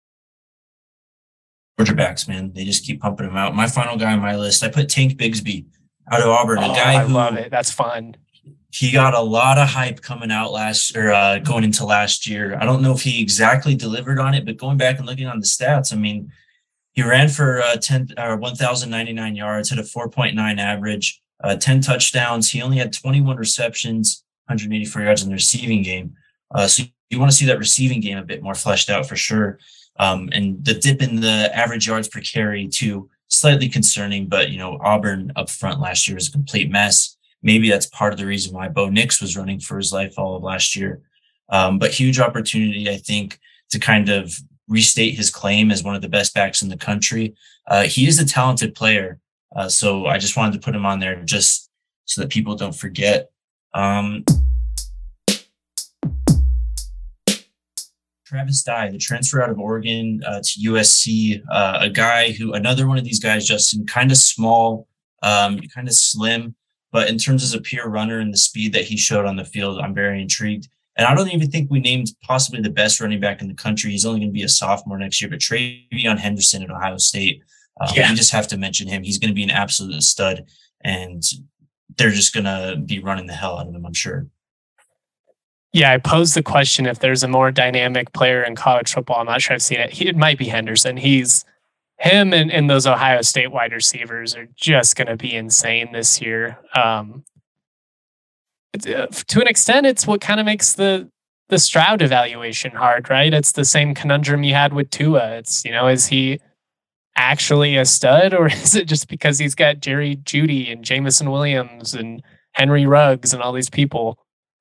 Georgia backs, man. They just keep pumping them out. My final guy on my list, I put Tank Bigsby out of Auburn. Oh, a guy I who love it. That's fun. He got a lot of hype coming out last or uh, going into last year. I don't know if he exactly delivered on it, but going back and looking on the stats, I mean, he ran for uh, ten or one thousand ninety-nine yards, had a four point nine average, uh, ten touchdowns. He only had twenty-one receptions, one hundred eighty-four yards in the receiving game. Uh, so you want to see that receiving game a bit more fleshed out for sure. Um, and the dip in the average yards per carry too, slightly concerning, but you know, Auburn up front last year was a complete mess. Maybe that's part of the reason why Bo Nix was running for his life all of last year. Um, but huge opportunity, I think, to kind of restate his claim as one of the best backs in the country. Uh, he is a talented player. Uh, so I just wanted to put him on there just so that people don't forget. Um, Travis Dye, the transfer out of Oregon uh, to U S C, uh, a guy who, another one of these guys, Justin, kind of small, um, kind of slim, but in terms of a pure runner and the speed that he showed on the field, I'm very intrigued. And I don't even think we named possibly the best running back in the country. He's only going to be a sophomore next year, but TreVeyon Henderson at Ohio State, uh, yeah. You just have to mention him. He's going to be an absolute stud, and they're just going to be running the hell out of him, I'm sure. Yeah, I posed the question if there's a more dynamic player in college football. I'm not sure I've seen it. He, it might be Henderson. He's him and, and those Ohio State wide receivers are just going to be insane this year. Um, uh, to an extent, it's what kind of makes the the Stroud evaluation hard, right? It's the same conundrum you had with Tua. It's, you know, is he actually a stud, or is it just because he's got Jerry Jeudy and Jameson Williams and Henry Ruggs and all these people?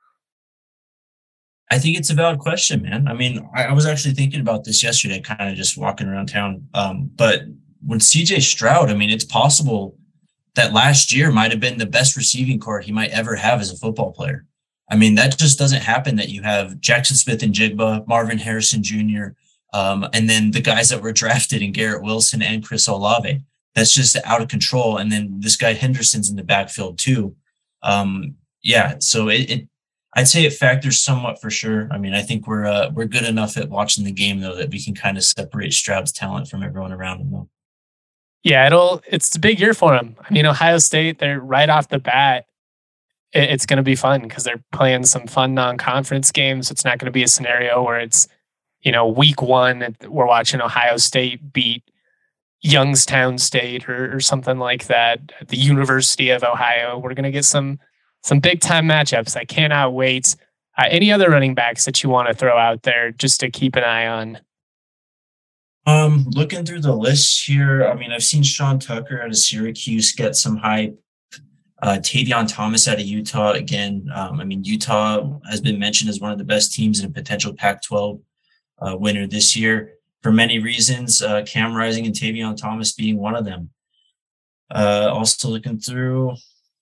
I think it's a valid question, man. I mean, I, I was actually thinking about this yesterday, kind of just walking around town. Um, but when C J Stroud, I mean, it's possible that last year might have been the best receiving corps he might ever have as a football player. I mean, that just doesn't happen, that you have Jackson Smith and Jigba, Marvin Harrison Junior, um, and then the guys that were drafted in Garrett Wilson and Chris Olave. That's just out of control. And then this guy Henderson's in the backfield too. Um, yeah, so it, it I'd say it factors somewhat for sure. I mean, I think we're uh, we're good enough at watching the game though that we can kind of separate Stroud's talent from everyone around him though. Yeah, it'll it's a big year for him. I mean, Ohio State, they're right off the bat. It, it's going to be fun because they're playing some fun non-conference games. It's not going to be a scenario where it's, you know, week one we're watching Ohio State beat Youngstown State or, or something like that. The University of Ohio. We're going to get some. Some big time matchups. I cannot wait. Uh, any other running backs that you want to throw out there just to keep an eye on? Um, looking through the list here, I mean, I've seen Sean Tucker out of Syracuse get some hype. Uh, Tavion Thomas out of Utah. Again, um, I mean, Utah has been mentioned as one of the best teams in a potential Pac twelve uh, winner this year for many reasons. Uh, Cam Rising and Tavion Thomas being one of them. Uh, also looking through,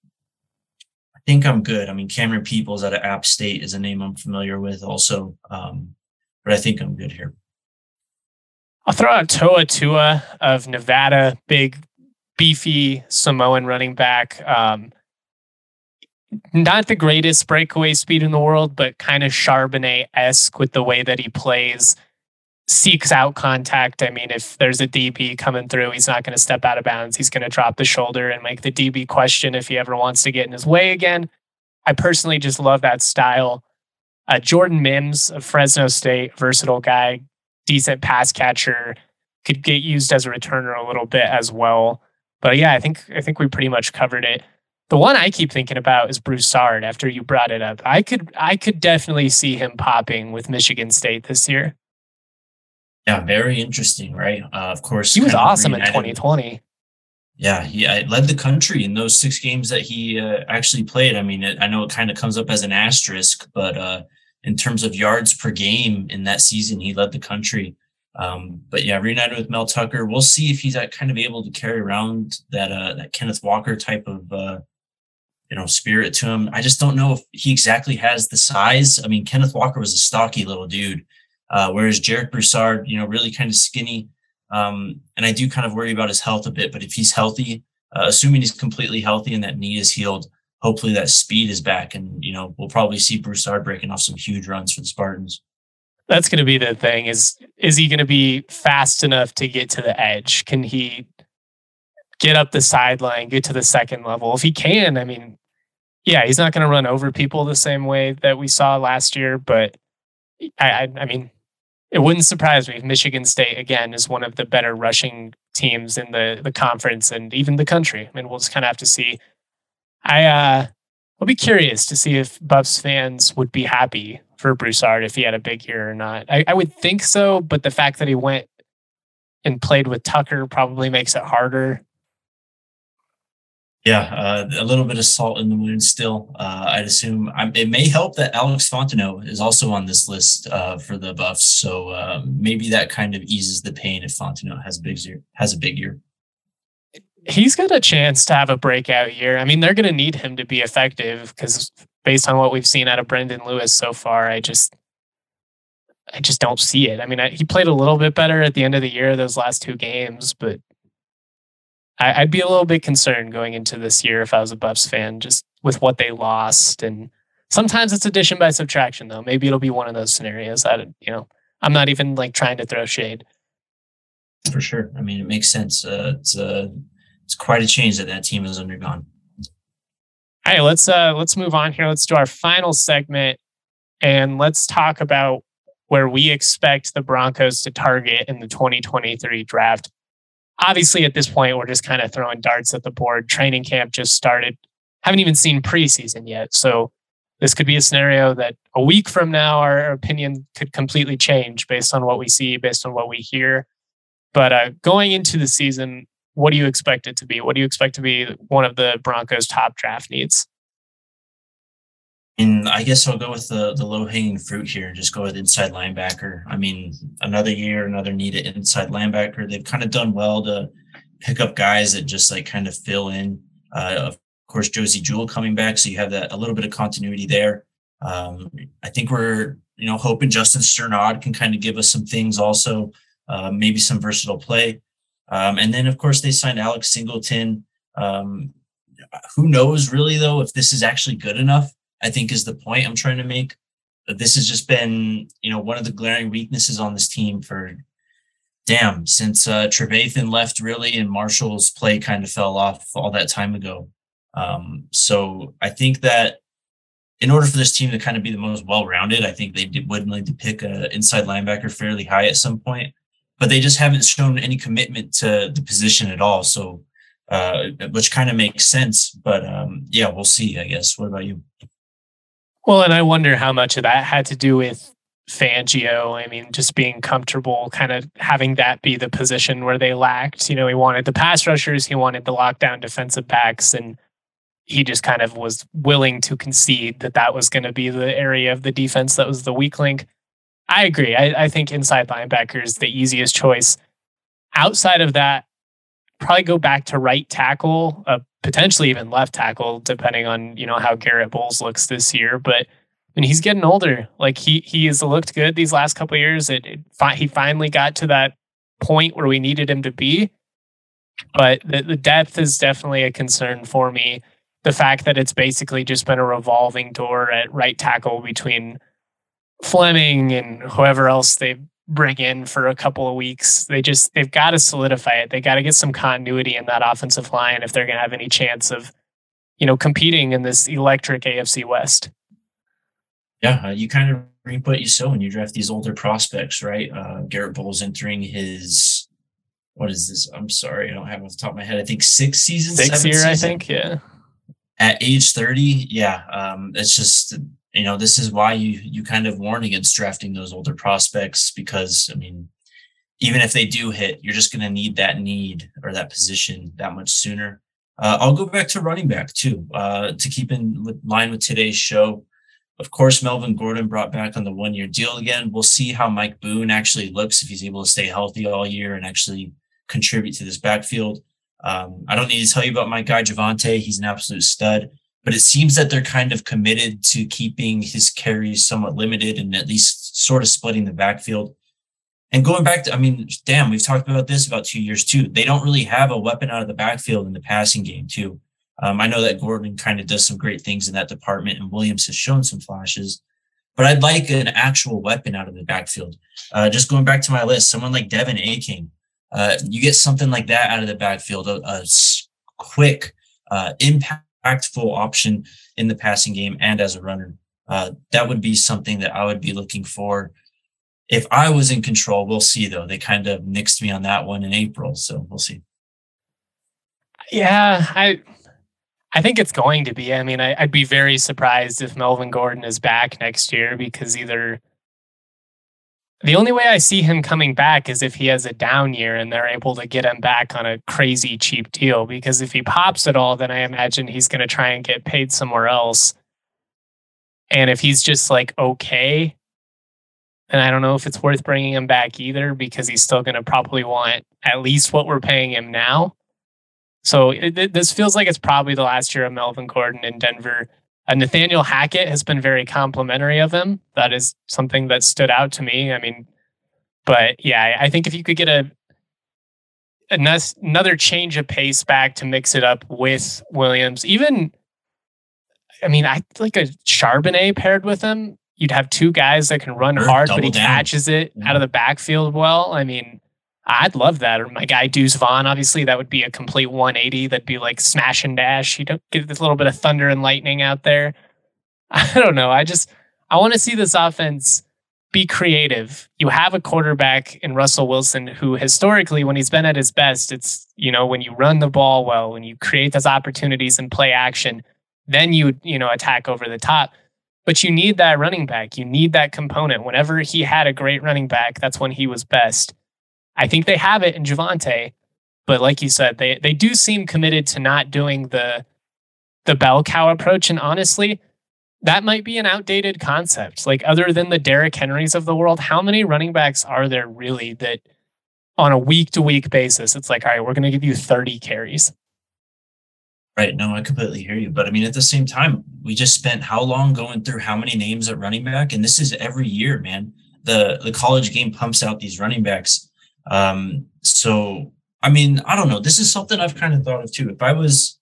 I think I'm good. I mean, Cameron Peoples out of App State is a name I'm familiar with also, um, but I think I'm good here. I'll throw out Toa Tua of Nevada, big, beefy Samoan running back. Um, not the greatest breakaway speed in the world, but kind of Charbonnet-esque with the way that he plays. Seeks out contact. I mean, if there's a D B coming through, he's not going to step out of bounds. He's going to drop the shoulder and make the D B question if he ever wants to get in his way again. I personally just love that style. Uh, Jordan Mims of Fresno State, versatile guy, decent pass catcher, could get used as a returner a little bit as well. But yeah, I think I think we pretty much covered it. The one I keep thinking about is Broussard. After you brought it up, I could I could definitely see him popping with Michigan State this year. Yeah, very interesting, right? Uh, of course, he was awesome in twenty twenty. Yeah, he I led the country in those six games that he uh, actually played. I mean, it, I know it kind of comes up as an asterisk, but uh, in terms of yards per game in that season, he led the country. Um, but yeah, reunited with Mel Tucker. We'll see if he's uh, kind of able to carry around that uh, that Kenneth Walker type of uh, you know spirit to him. I just don't know if he exactly has the size. I mean, Kenneth Walker was a stocky little dude. Uh, whereas Jarek Broussard, you know, really kind of skinny. Um, and I do kind of worry about his health a bit, but if he's healthy, uh, assuming he's completely healthy and that knee is healed, hopefully that speed is back. And, you know, we'll probably see Broussard breaking off some huge runs for the Spartans. That's going to be the thing is, is he going to be fast enough to get to the edge? Can he get up the sideline, get to the second level? If he can, I mean, yeah, he's not going to run over people the same way that we saw last year, but I, I, I mean, it wouldn't surprise me if Michigan State, again, is one of the better rushing teams in the, the conference and even the country. I mean, we'll just kind of have to see. I, uh, I'll be curious to see if Buffs fans would be happy for Broussard if he had a big year or not. I, I would think so, but the fact that he went and played with Tucker probably makes it harder. Yeah, uh, a little bit of salt in the wound still. Uh, I'd assume I'm, it may help that Alex Fontenot is also on this list uh, for the Buffs. So uh, maybe that kind of eases the pain if Fontenot has a big year. Has a big year. He's got a chance to have a breakout year. I mean, they're going to need him to be effective because based on what we've seen out of Brendan Lewis so far, I just, I just don't see it. I mean, I, he played a little bit better at the end of the year, those last two games, but I, I'd be a little bit concerned going into this year if I was a Buffs fan, just with what they lost. And sometimes it's addition by subtraction, though. Maybe it'll be one of those scenarios. I, you know, I'm not even like trying to throw shade. For sure. I mean, it makes sense. Uh, it's uh, it's quite a change that that team has undergone. All right, let's uh, let's move on here. Let's do our final segment, and let's talk about where we expect the Broncos to target in the twenty twenty-three draft. Obviously, at this point, we're just kind of throwing darts at the board. Training camp just started. Haven't even seen preseason yet. So this could be a scenario that a week from now, our opinion could completely change based on what we see, based on what we hear. But uh, going into the season, what do you expect it to be? What do you expect to be one of the Broncos' top draft needs? And I guess I'll go with the, the low-hanging fruit here and just go with inside linebacker. I mean, another year, another need at inside linebacker. They've kind of done well to pick up guys that just like kind of fill in. Uh, of course, Josie Jewell coming back, so you have that a little bit of continuity there. Um, I think we're, you know, hoping Justin Sternad can kind of give us some things also, uh, maybe some versatile play. Um, and then, of course, they signed Alex Singleton. Um, who knows really, though, if this is actually good enough, I think is the point I'm trying to make. But this has just been, you know, one of the glaring weaknesses on this team for, damn, since uh, Trevathan left really and Marshall's play kind of fell off all that time ago. Um, so I think that in order for this team to kind of be the most well-rounded, I think they did, would need to pick an inside linebacker fairly high at some point. But they just haven't shown any commitment to the position at all. So, uh, which kind of makes sense. But um, yeah, we'll see, I guess. What about you? Well, and I wonder how much of that had to do with Fangio. I mean, just being comfortable, kind of having that be the position where they lacked. You know, he wanted the pass rushers, he wanted the lockdown defensive backs, and he just kind of was willing to concede that that was going to be the area of the defense that was the weak link. I agree. I, I think inside linebacker is the easiest choice. Outside of that, probably go back to right tackle, uh, potentially even left tackle, depending on, you know, how Garrett Bowles looks this year. But I mean, he's getting older. Like he he has looked good these last couple of years. It, it fi- he finally got to that point where we needed him to be. But the, the depth is definitely a concern for me. The fact that it's basically just been a revolving door at right tackle between Fleming and whoever else they bring in for a couple of weeks. They just, they've got to solidify it. They got to get some continuity in that offensive line if they're going to have any chance of, you know, competing in this electric A F C West. Yeah, uh, you kind of reap what you sow when you draft these older prospects, right? Uh, Garrett Bowles entering his, what is this? I'm sorry, I don't have it off the top of my head. I think six seasons. Six year, season. I think, yeah. At age thirty, yeah, um, it's just, you know, this is why you you kind of warn against drafting those older prospects because, I mean, even if they do hit, you're just going to need that need or that position that much sooner. Uh, I'll go back to running back too, uh, to keep in with, line with today's show. Of course, Melvin Gordon brought back on the one-year deal again. We'll see how Mike Boone actually looks if he's able to stay healthy all year and actually contribute to this backfield. Um, I don't need to tell you about my guy, Javonte. He's an absolute stud. But it seems that they're kind of committed to keeping his carries somewhat limited and at least sort of splitting the backfield. And going back to, I mean, damn, we've talked about this about two years too. They don't really have a weapon out of the backfield in the passing game too. Um, I know that Gordon kind of does some great things in that department and Williams has shown some flashes, but I'd like an actual weapon out of the backfield. Uh, just going back to my list, someone like Devin Aking, uh, you get something like that out of the backfield, a, a quick, uh, impactful option in the passing game and as a runner. Uh, that would be something that I would be looking for. If I was in control, we'll see though. They kind of nixed me on that one in April, so we'll see. Yeah, I I think it's going to be. I mean, I, I'd be very surprised if Melvin Gordon is back next year because either the only way I see him coming back is if he has a down year and they're able to get him back on a crazy cheap deal. Because if he pops at all, then I imagine he's going to try and get paid somewhere else. And if he's just like okay, and I don't know if it's worth bringing him back either because he's still going to probably want at least what we're paying him now. So it, it, this feels like it's probably the last year of Melvin Gordon in Denver. Uh, Nathaniel Hackett has been very complimentary of him. That is something that stood out to me. I mean, but yeah, I think if you could get a, a another change of pace back to mix it up with Williams, even, I mean, I like a Charbonnet paired with him. You'd have two guys that can run Sure, hard, but he down. catches it Yeah. out of the backfield well. I mean, I'd love that. Or my guy Deuce Vaughn, obviously, that would be a complete one eighty. That'd be like smash and dash. You don't get this little bit of thunder and lightning out there. I don't know. I just, I want to see this offense be creative. You have a quarterback in Russell Wilson who historically, when he's been at his best, it's, you know, when you run the ball well, when you create those opportunities and play action, then you, you know, attack over the top. But you need that running back. You need that component. Whenever he had a great running back, that's when he was best. I think they have it in Javonte, but like you said, they they do seem committed to not doing the the bell cow approach. And honestly, that might be an outdated concept. Like other than the Derrick Henrys of the world, how many running backs are there really that on a week to week basis, it's like, all right, we're going to give you thirty carries. Right. No, I completely hear you. But I mean, at the same time, we just spent how long going through how many names at running back? And this is every year, man. The the college game pumps out these running backs. Um, so, I mean, I don't know. This is something I've kind of thought of too. If I was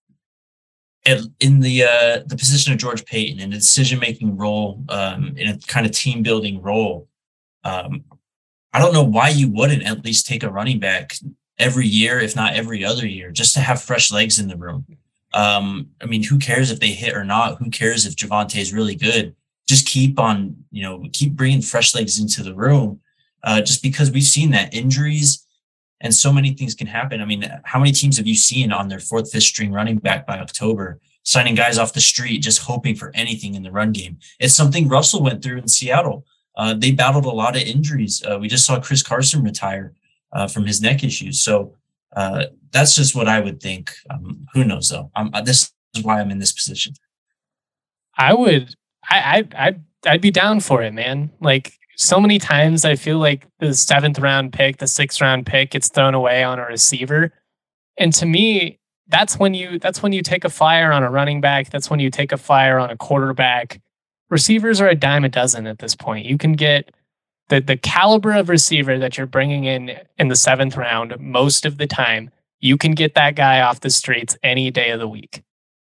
at, in the uh, the position of George Payton in a decision-making role, um, in a kind of team-building role, um, I don't know why you wouldn't at least take a running back every year, if not every other year, just to have fresh legs in the room. Um, I mean, who cares if they hit or not? Who cares if Javonte is really good? Just keep on, you know, keep bringing fresh legs into the room. Uh, just because we've seen that injuries and so many things can happen. I mean, how many teams have you seen on their fourth, fifth string running back by October, signing guys off the street, just hoping for anything in the run game? It's something Russell went through in Seattle. Uh, they battled a lot of injuries. Uh, we just saw Chris Carson retire uh, from his neck issues. So uh, that's just what I would think. Um, who knows though? Um, this is why I'm in this position. I would, I, I, I'd, I'd be down for it, man. Like so many times, I feel like the seventh round pick, the sixth round pick gets thrown away on a receiver, and to me, that's when you, that's when you take a flyer on a running back. That's when you take a flyer on a quarterback. Receivers are a dime a dozen at this point. You can get the the caliber of receiver that you're bringing in in the seventh round most of the time. You can get that guy off the streets any day of the week.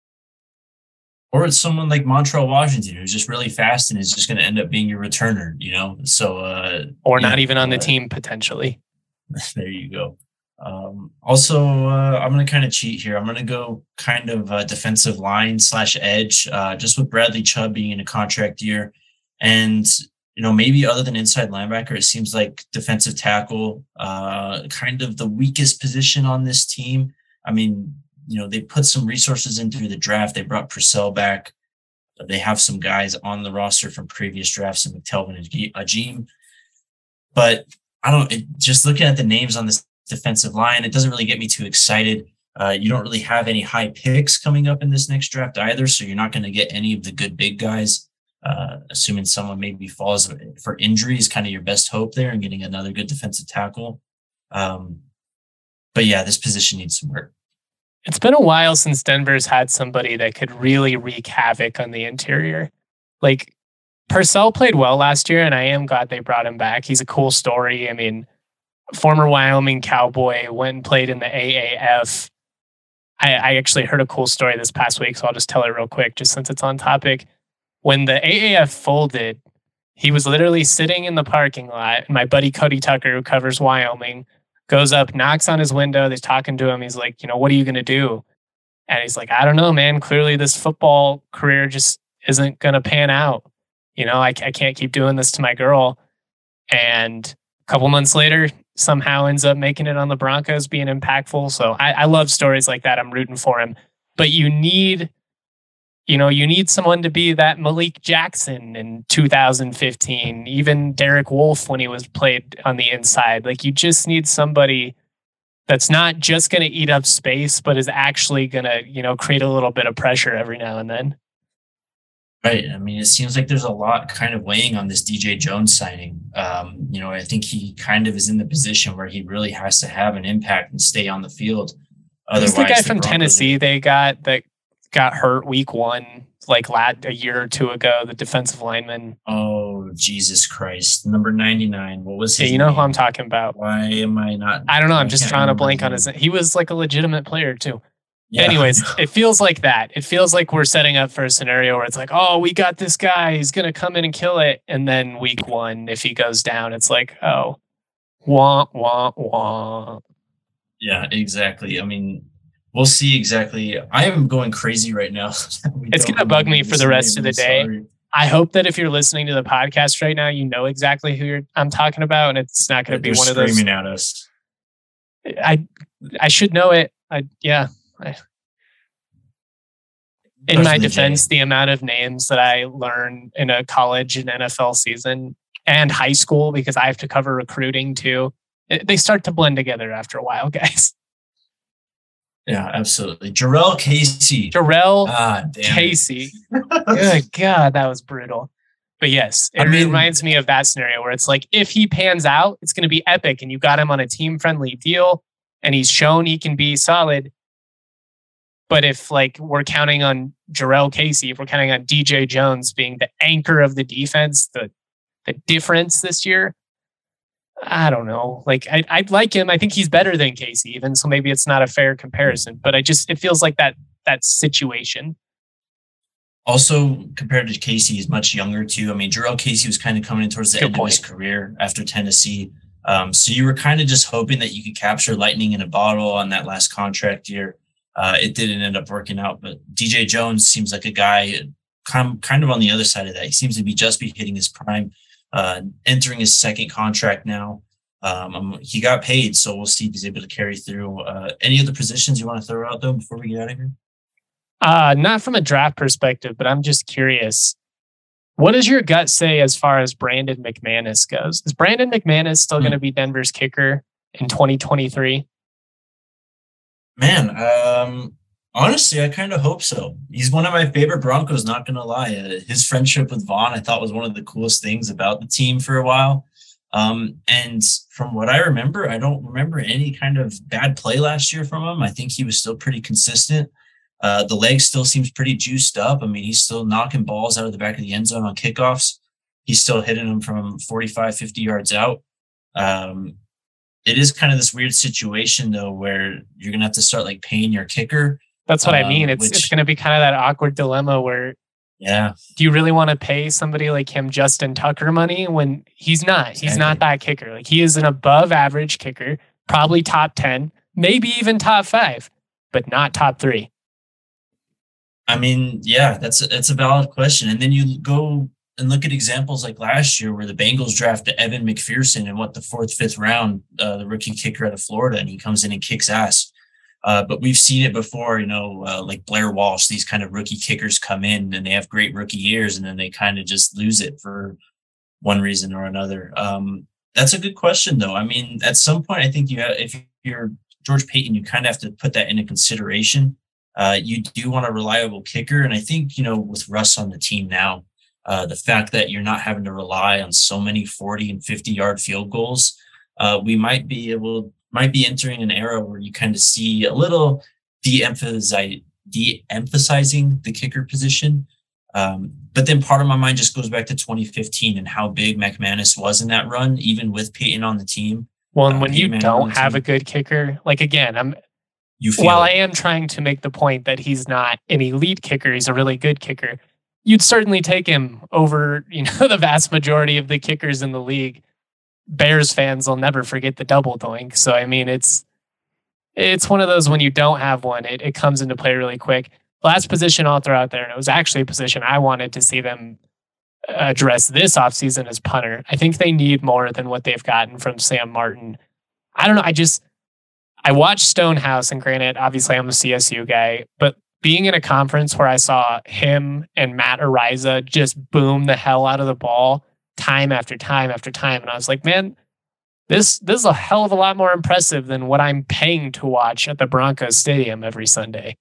Or it's someone like Montrell Washington who's just really fast and is just going to end up being your returner, you know? So, uh, or yeah, not even on the uh, team potentially. There you go. Um, also, uh, I'm going to kind of cheat here. I'm going to go kind of uh, defensive line slash edge, uh, just with Bradley Chubb being in a contract year. And, you know, maybe other than inside linebacker, it seems like defensive tackle, uh, kind of the weakest position on this team. I mean, you know, they put some resources in through the draft. They brought Purcell back. They have some guys on the roster from previous drafts, and McTelvin and Ajim. But I don't, it, just looking at the names on this defensive line, it doesn't really get me too excited. Uh, you don't really have any high picks coming up in this next draft either, so you're not going to get any of the good big guys. Uh, assuming someone maybe falls for injury is kind of your best hope there, and getting another good defensive tackle. Um, but yeah, this position needs some work. It's been a while since Denver's had somebody that could really wreak havoc on the interior. Like Purcell played well last year, and I am glad they brought him back. He's a cool story. I mean, former Wyoming Cowboy, went and played in the A A F. I, I actually heard a cool story this past week, so I'll just tell it real quick, just since it's on topic. When the A A F folded, he was literally sitting in the parking lot, and my buddy Cody Tucker, who covers Wyoming, goes up, knocks on his window. They're talking to him. He's like, you know, what are you going to do? And he's like, I don't know, man. Clearly this football career just isn't going to pan out. You know, I, I can't keep doing this to my girl. And a couple months later, somehow ends up making it on the Broncos, being impactful. So I, I love stories like that. I'm rooting for him. But you need, you know, you need someone to be that Malik Jackson in two thousand fifteen, even Derek Wolfe when he was played on the inside. Like, you just need somebody that's not just going to eat up space, but is actually going to, you know, create a little bit of pressure every now and then. Right. I mean, it seems like there's a lot kind of weighing on this D J Jones signing. Um, you know, I think he kind of is in the position where he really has to have an impact and stay on the field. Otherwise, the guy from Tennessee they got that got hurt week one, like lat a year or two ago, the defensive lineman. Oh, Jesus Christ. Number ninety-nine. What was his Yeah, you know name? who I'm talking about. Why am I not? I don't know. I'm just trying to blank on his name. He was like a legitimate player too. Yeah. Anyways, it feels like that. It feels like we're setting up for a scenario where it's like, oh, we got this guy. He's going to come in and kill it. And then week one, if he goes down, it's like, oh, wah, wah, wah. Yeah, exactly. I mean, we'll see exactly. I am going crazy right now. It's going to bug me for the rest of the day. Sorry. I hope that if you're listening to the podcast right now, you know exactly who you're, I'm talking about, and it's not going to be one of those. Screaming at us. I I should know it. I yeah. I, in my defense, the amount of names that I learn in a college and N F L season and high school, because I have to cover recruiting too, it, they start to blend together after a while, guys. Yeah, absolutely. Jarrell Casey. Jarrell ah, Casey. Good God, that was brutal. But yes, it I mean, reminds me of that scenario where it's like, if he pans out, it's going to be epic, and you got him on a team-friendly deal, and he's shown he can be solid. But if like we're counting on Jarrell Casey, if we're counting on D J Jones being the anchor of the defense, the the difference this year, I don't know. Like I I like him. I think he's better than Casey even. So maybe it's not a fair comparison. But I just it feels like that that situation. Also, compared to Casey, he's much younger too. I mean, Jarrell Casey was kind of coming in towards the Good end point. of his career after Tennessee. Um, so you were kind of just hoping that you could capture lightning in a bottle on that last contract year. Uh, it didn't end up working out, but D J Jones seems like a guy kind of on the other side of that. He seems to be just be hitting his prime, uh, entering his second contract now. Um, he got paid, so we'll see if he's able to carry through. Uh, any other positions you want to throw out though before we get out of here? Uh, not from a draft perspective, but I'm just curious. What does your gut say as far as Brandon McManus goes? Is Brandon McManus still hmm. going to be Denver's kicker in twenty twenty-three? Man, um, Honestly, I kind of hope so. He's one of my favorite Broncos, not going to lie. Uh, his friendship with Vaughn, I thought, was one of the coolest things about the team for a while. Um, and from what I remember, I don't remember any kind of bad play last year from him. I think he was still pretty consistent. Uh, the leg still seems pretty juiced up. I mean, he's still knocking balls out of the back of the end zone on kickoffs. He's still hitting them from forty-five, fifty yards out. Um, it is kind of this weird situation, though, where you're going to have to start like paying your kicker. That's what um, I mean. It's which, it's going to be kind of that awkward dilemma where, yeah, do you really want to pay somebody like him Justin Tucker money when he's not? He's exactly. not that kicker. Like, he is an above average kicker, probably top ten, maybe even top five, but not top three. I mean, yeah, that's a, that's a valid question. And then you go and look at examples like last year where the Bengals drafted Evan McPherson in what the fourth, fifth round, uh, the rookie kicker out of Florida, and he comes in and kicks ass. Uh, but we've seen it before, you know, uh, like Blair Walsh, these kind of rookie kickers come in and they have great rookie years and then they kind of just lose it for one reason or another. Um, that's a good question, though. I mean, at some point, I think you have, if you're George Paton, you kind of have to put that into consideration. Uh, you do want a reliable kicker. And I think, you know, with Russ on the team now, uh, the fact that you're not having to rely on so many forty and fifty yard field goals, uh, we might be able might be entering an era where you kind of see a little de-emphasize, de-emphasizing the kicker position. Um, but then part of my mind just goes back to twenty fifteen and how big McManus was in that run, even with Paton on the team. Well, and uh, when Peyton you don't have team, a good kicker, like again, I'm you feel while it. I am trying to make the point that he's not an elite kicker, he's a really good kicker. You'd certainly take him over, you know, the vast majority of the kickers in the league. Bears fans will never forget the double doink. So, I mean, it's it's one of those when you don't have one, it, it comes into play really quick. Last position I'll throw out there, and it was actually a position I wanted to see them address this offseason as punter. I think they need more than what they've gotten from Sam Martin. I don't know. I just, I watched Stonehouse, and granted, obviously I'm a C S U guy, but being in a conference where I saw him and Matt Ariza just boom the hell out of the ball time after time after time. And I was like, man, this, this is a hell of a lot more impressive than what I'm paying to watch at the Broncos Stadium every Sunday.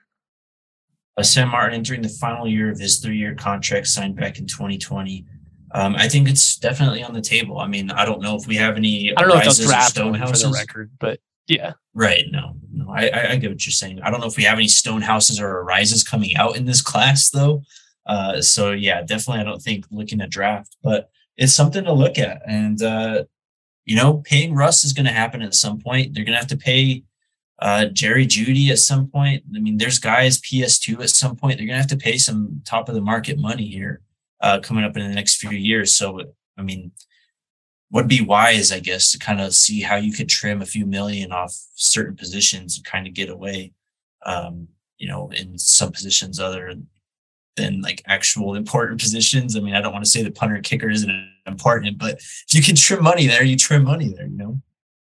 Uh, Sam Martin entering the final year of his three-year contract signed back in twenty twenty. Um, I think it's definitely on the table. I mean, I don't know if we have any I don't know if they'll draft one for the record, but yeah. Right. No, no, I, I get what you're saying. I don't know if we have any Stonehouses or Arises coming out in this class, though. Uh, so, yeah, definitely I don't think looking at draft, but it's something to look at. And, uh, you know, paying Russ is going to happen at some point. They're going to have to pay uh, Jerry Jeudy at some point. I mean, there's guys P S two at some point. They're going to have to pay some top of the market money here uh, coming up in the next few years. So, I mean, would be wise, I guess, to kind of see how you could trim a few million off certain positions and kind of get away, um, you know, in some positions other than like actual important positions. I mean, I don't want to say the punter and kicker isn't important, but if you can trim money there, you trim money there, you know?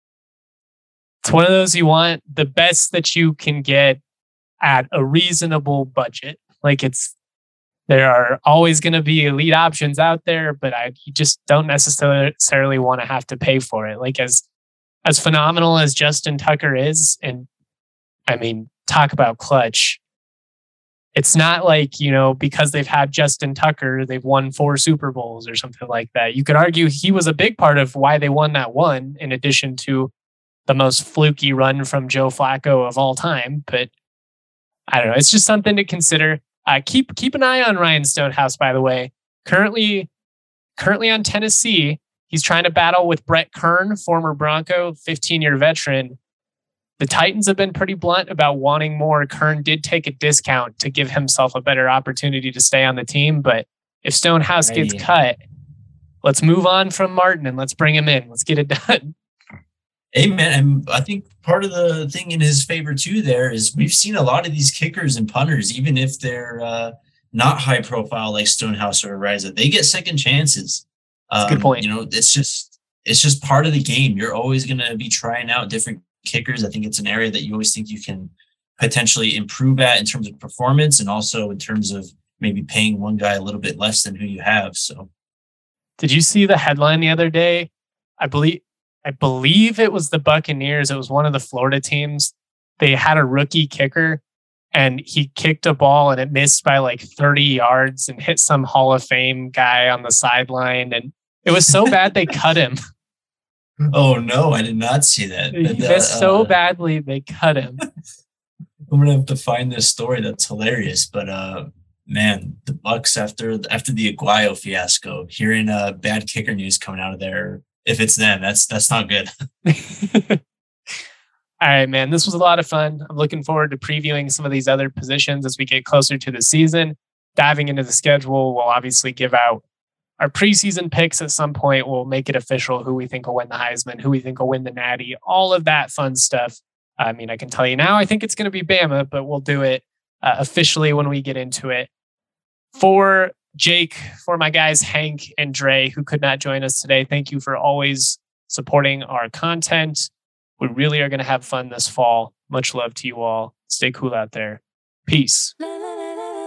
It's one of those you want the best that you can get at a reasonable budget. Like it's, there are always going to be elite options out there, but I you just don't necessarily want to have to pay for it. Like as as phenomenal as Justin Tucker is, and I mean, talk about clutch. It's not like, you know, because they've had Justin Tucker, they've won four Super Bowls or something like that. You could argue he was a big part of why they won that one, in addition to the most fluky run from Joe Flacco of all time. But I don't know. It's just something to consider. Uh, keep keep an eye on Ryan Stonehouse, by the way. Currently, currently on Tennessee, he's trying to battle with Brett Kern, former Bronco, fifteen-year veteran. The Titans have been pretty blunt about wanting more. Kern did take a discount to give himself a better opportunity to stay on the team. But if Stonehouse gets cut, let's move on from Martin and let's bring him in. Let's get it done. Hey, man, and I think part of the thing in his favor, too, there is we've seen a lot of these kickers and punters, even if they're uh, not high profile like Stonehouse or Ariza, they get second chances. That's um, a good point. You know, it's just it's just part of the game. You're always going to be trying out different kickers. I think it's an area that you always think you can potentially improve at in terms of performance and also in terms of maybe paying one guy a little bit less than who you have. So, did you see the headline the other day? I believe. I believe it was the Buccaneers. It was one of the Florida teams. They had a rookie kicker and he kicked a ball and it missed by like thirty yards and hit some Hall of Fame guy on the sideline. And it was so bad they cut him. Oh no, I did not see that. He missed uh, so badly they cut him. I'm gonna have to find this story. That's hilarious. But uh, man, the Bucks after after the Aguayo fiasco, hearing uh, bad kicker news coming out of there. If it's them, that's that's not good. All right, man. This was a lot of fun. I'm looking forward to previewing some of these other positions as we get closer to the season. Diving into the schedule, we'll obviously give out our preseason picks at some point. We'll make it official who we think will win the Heisman, who we think will win the Natty, all of that fun stuff. I mean, I can tell you now, I think it's going to be Bama, but we'll do it uh, officially when we get into it. For Jake, for my guys, Hank and Dre, who could not join us today, thank you for always supporting our content. We really are going to have fun this fall. Much love to you all. Stay cool out there. Peace.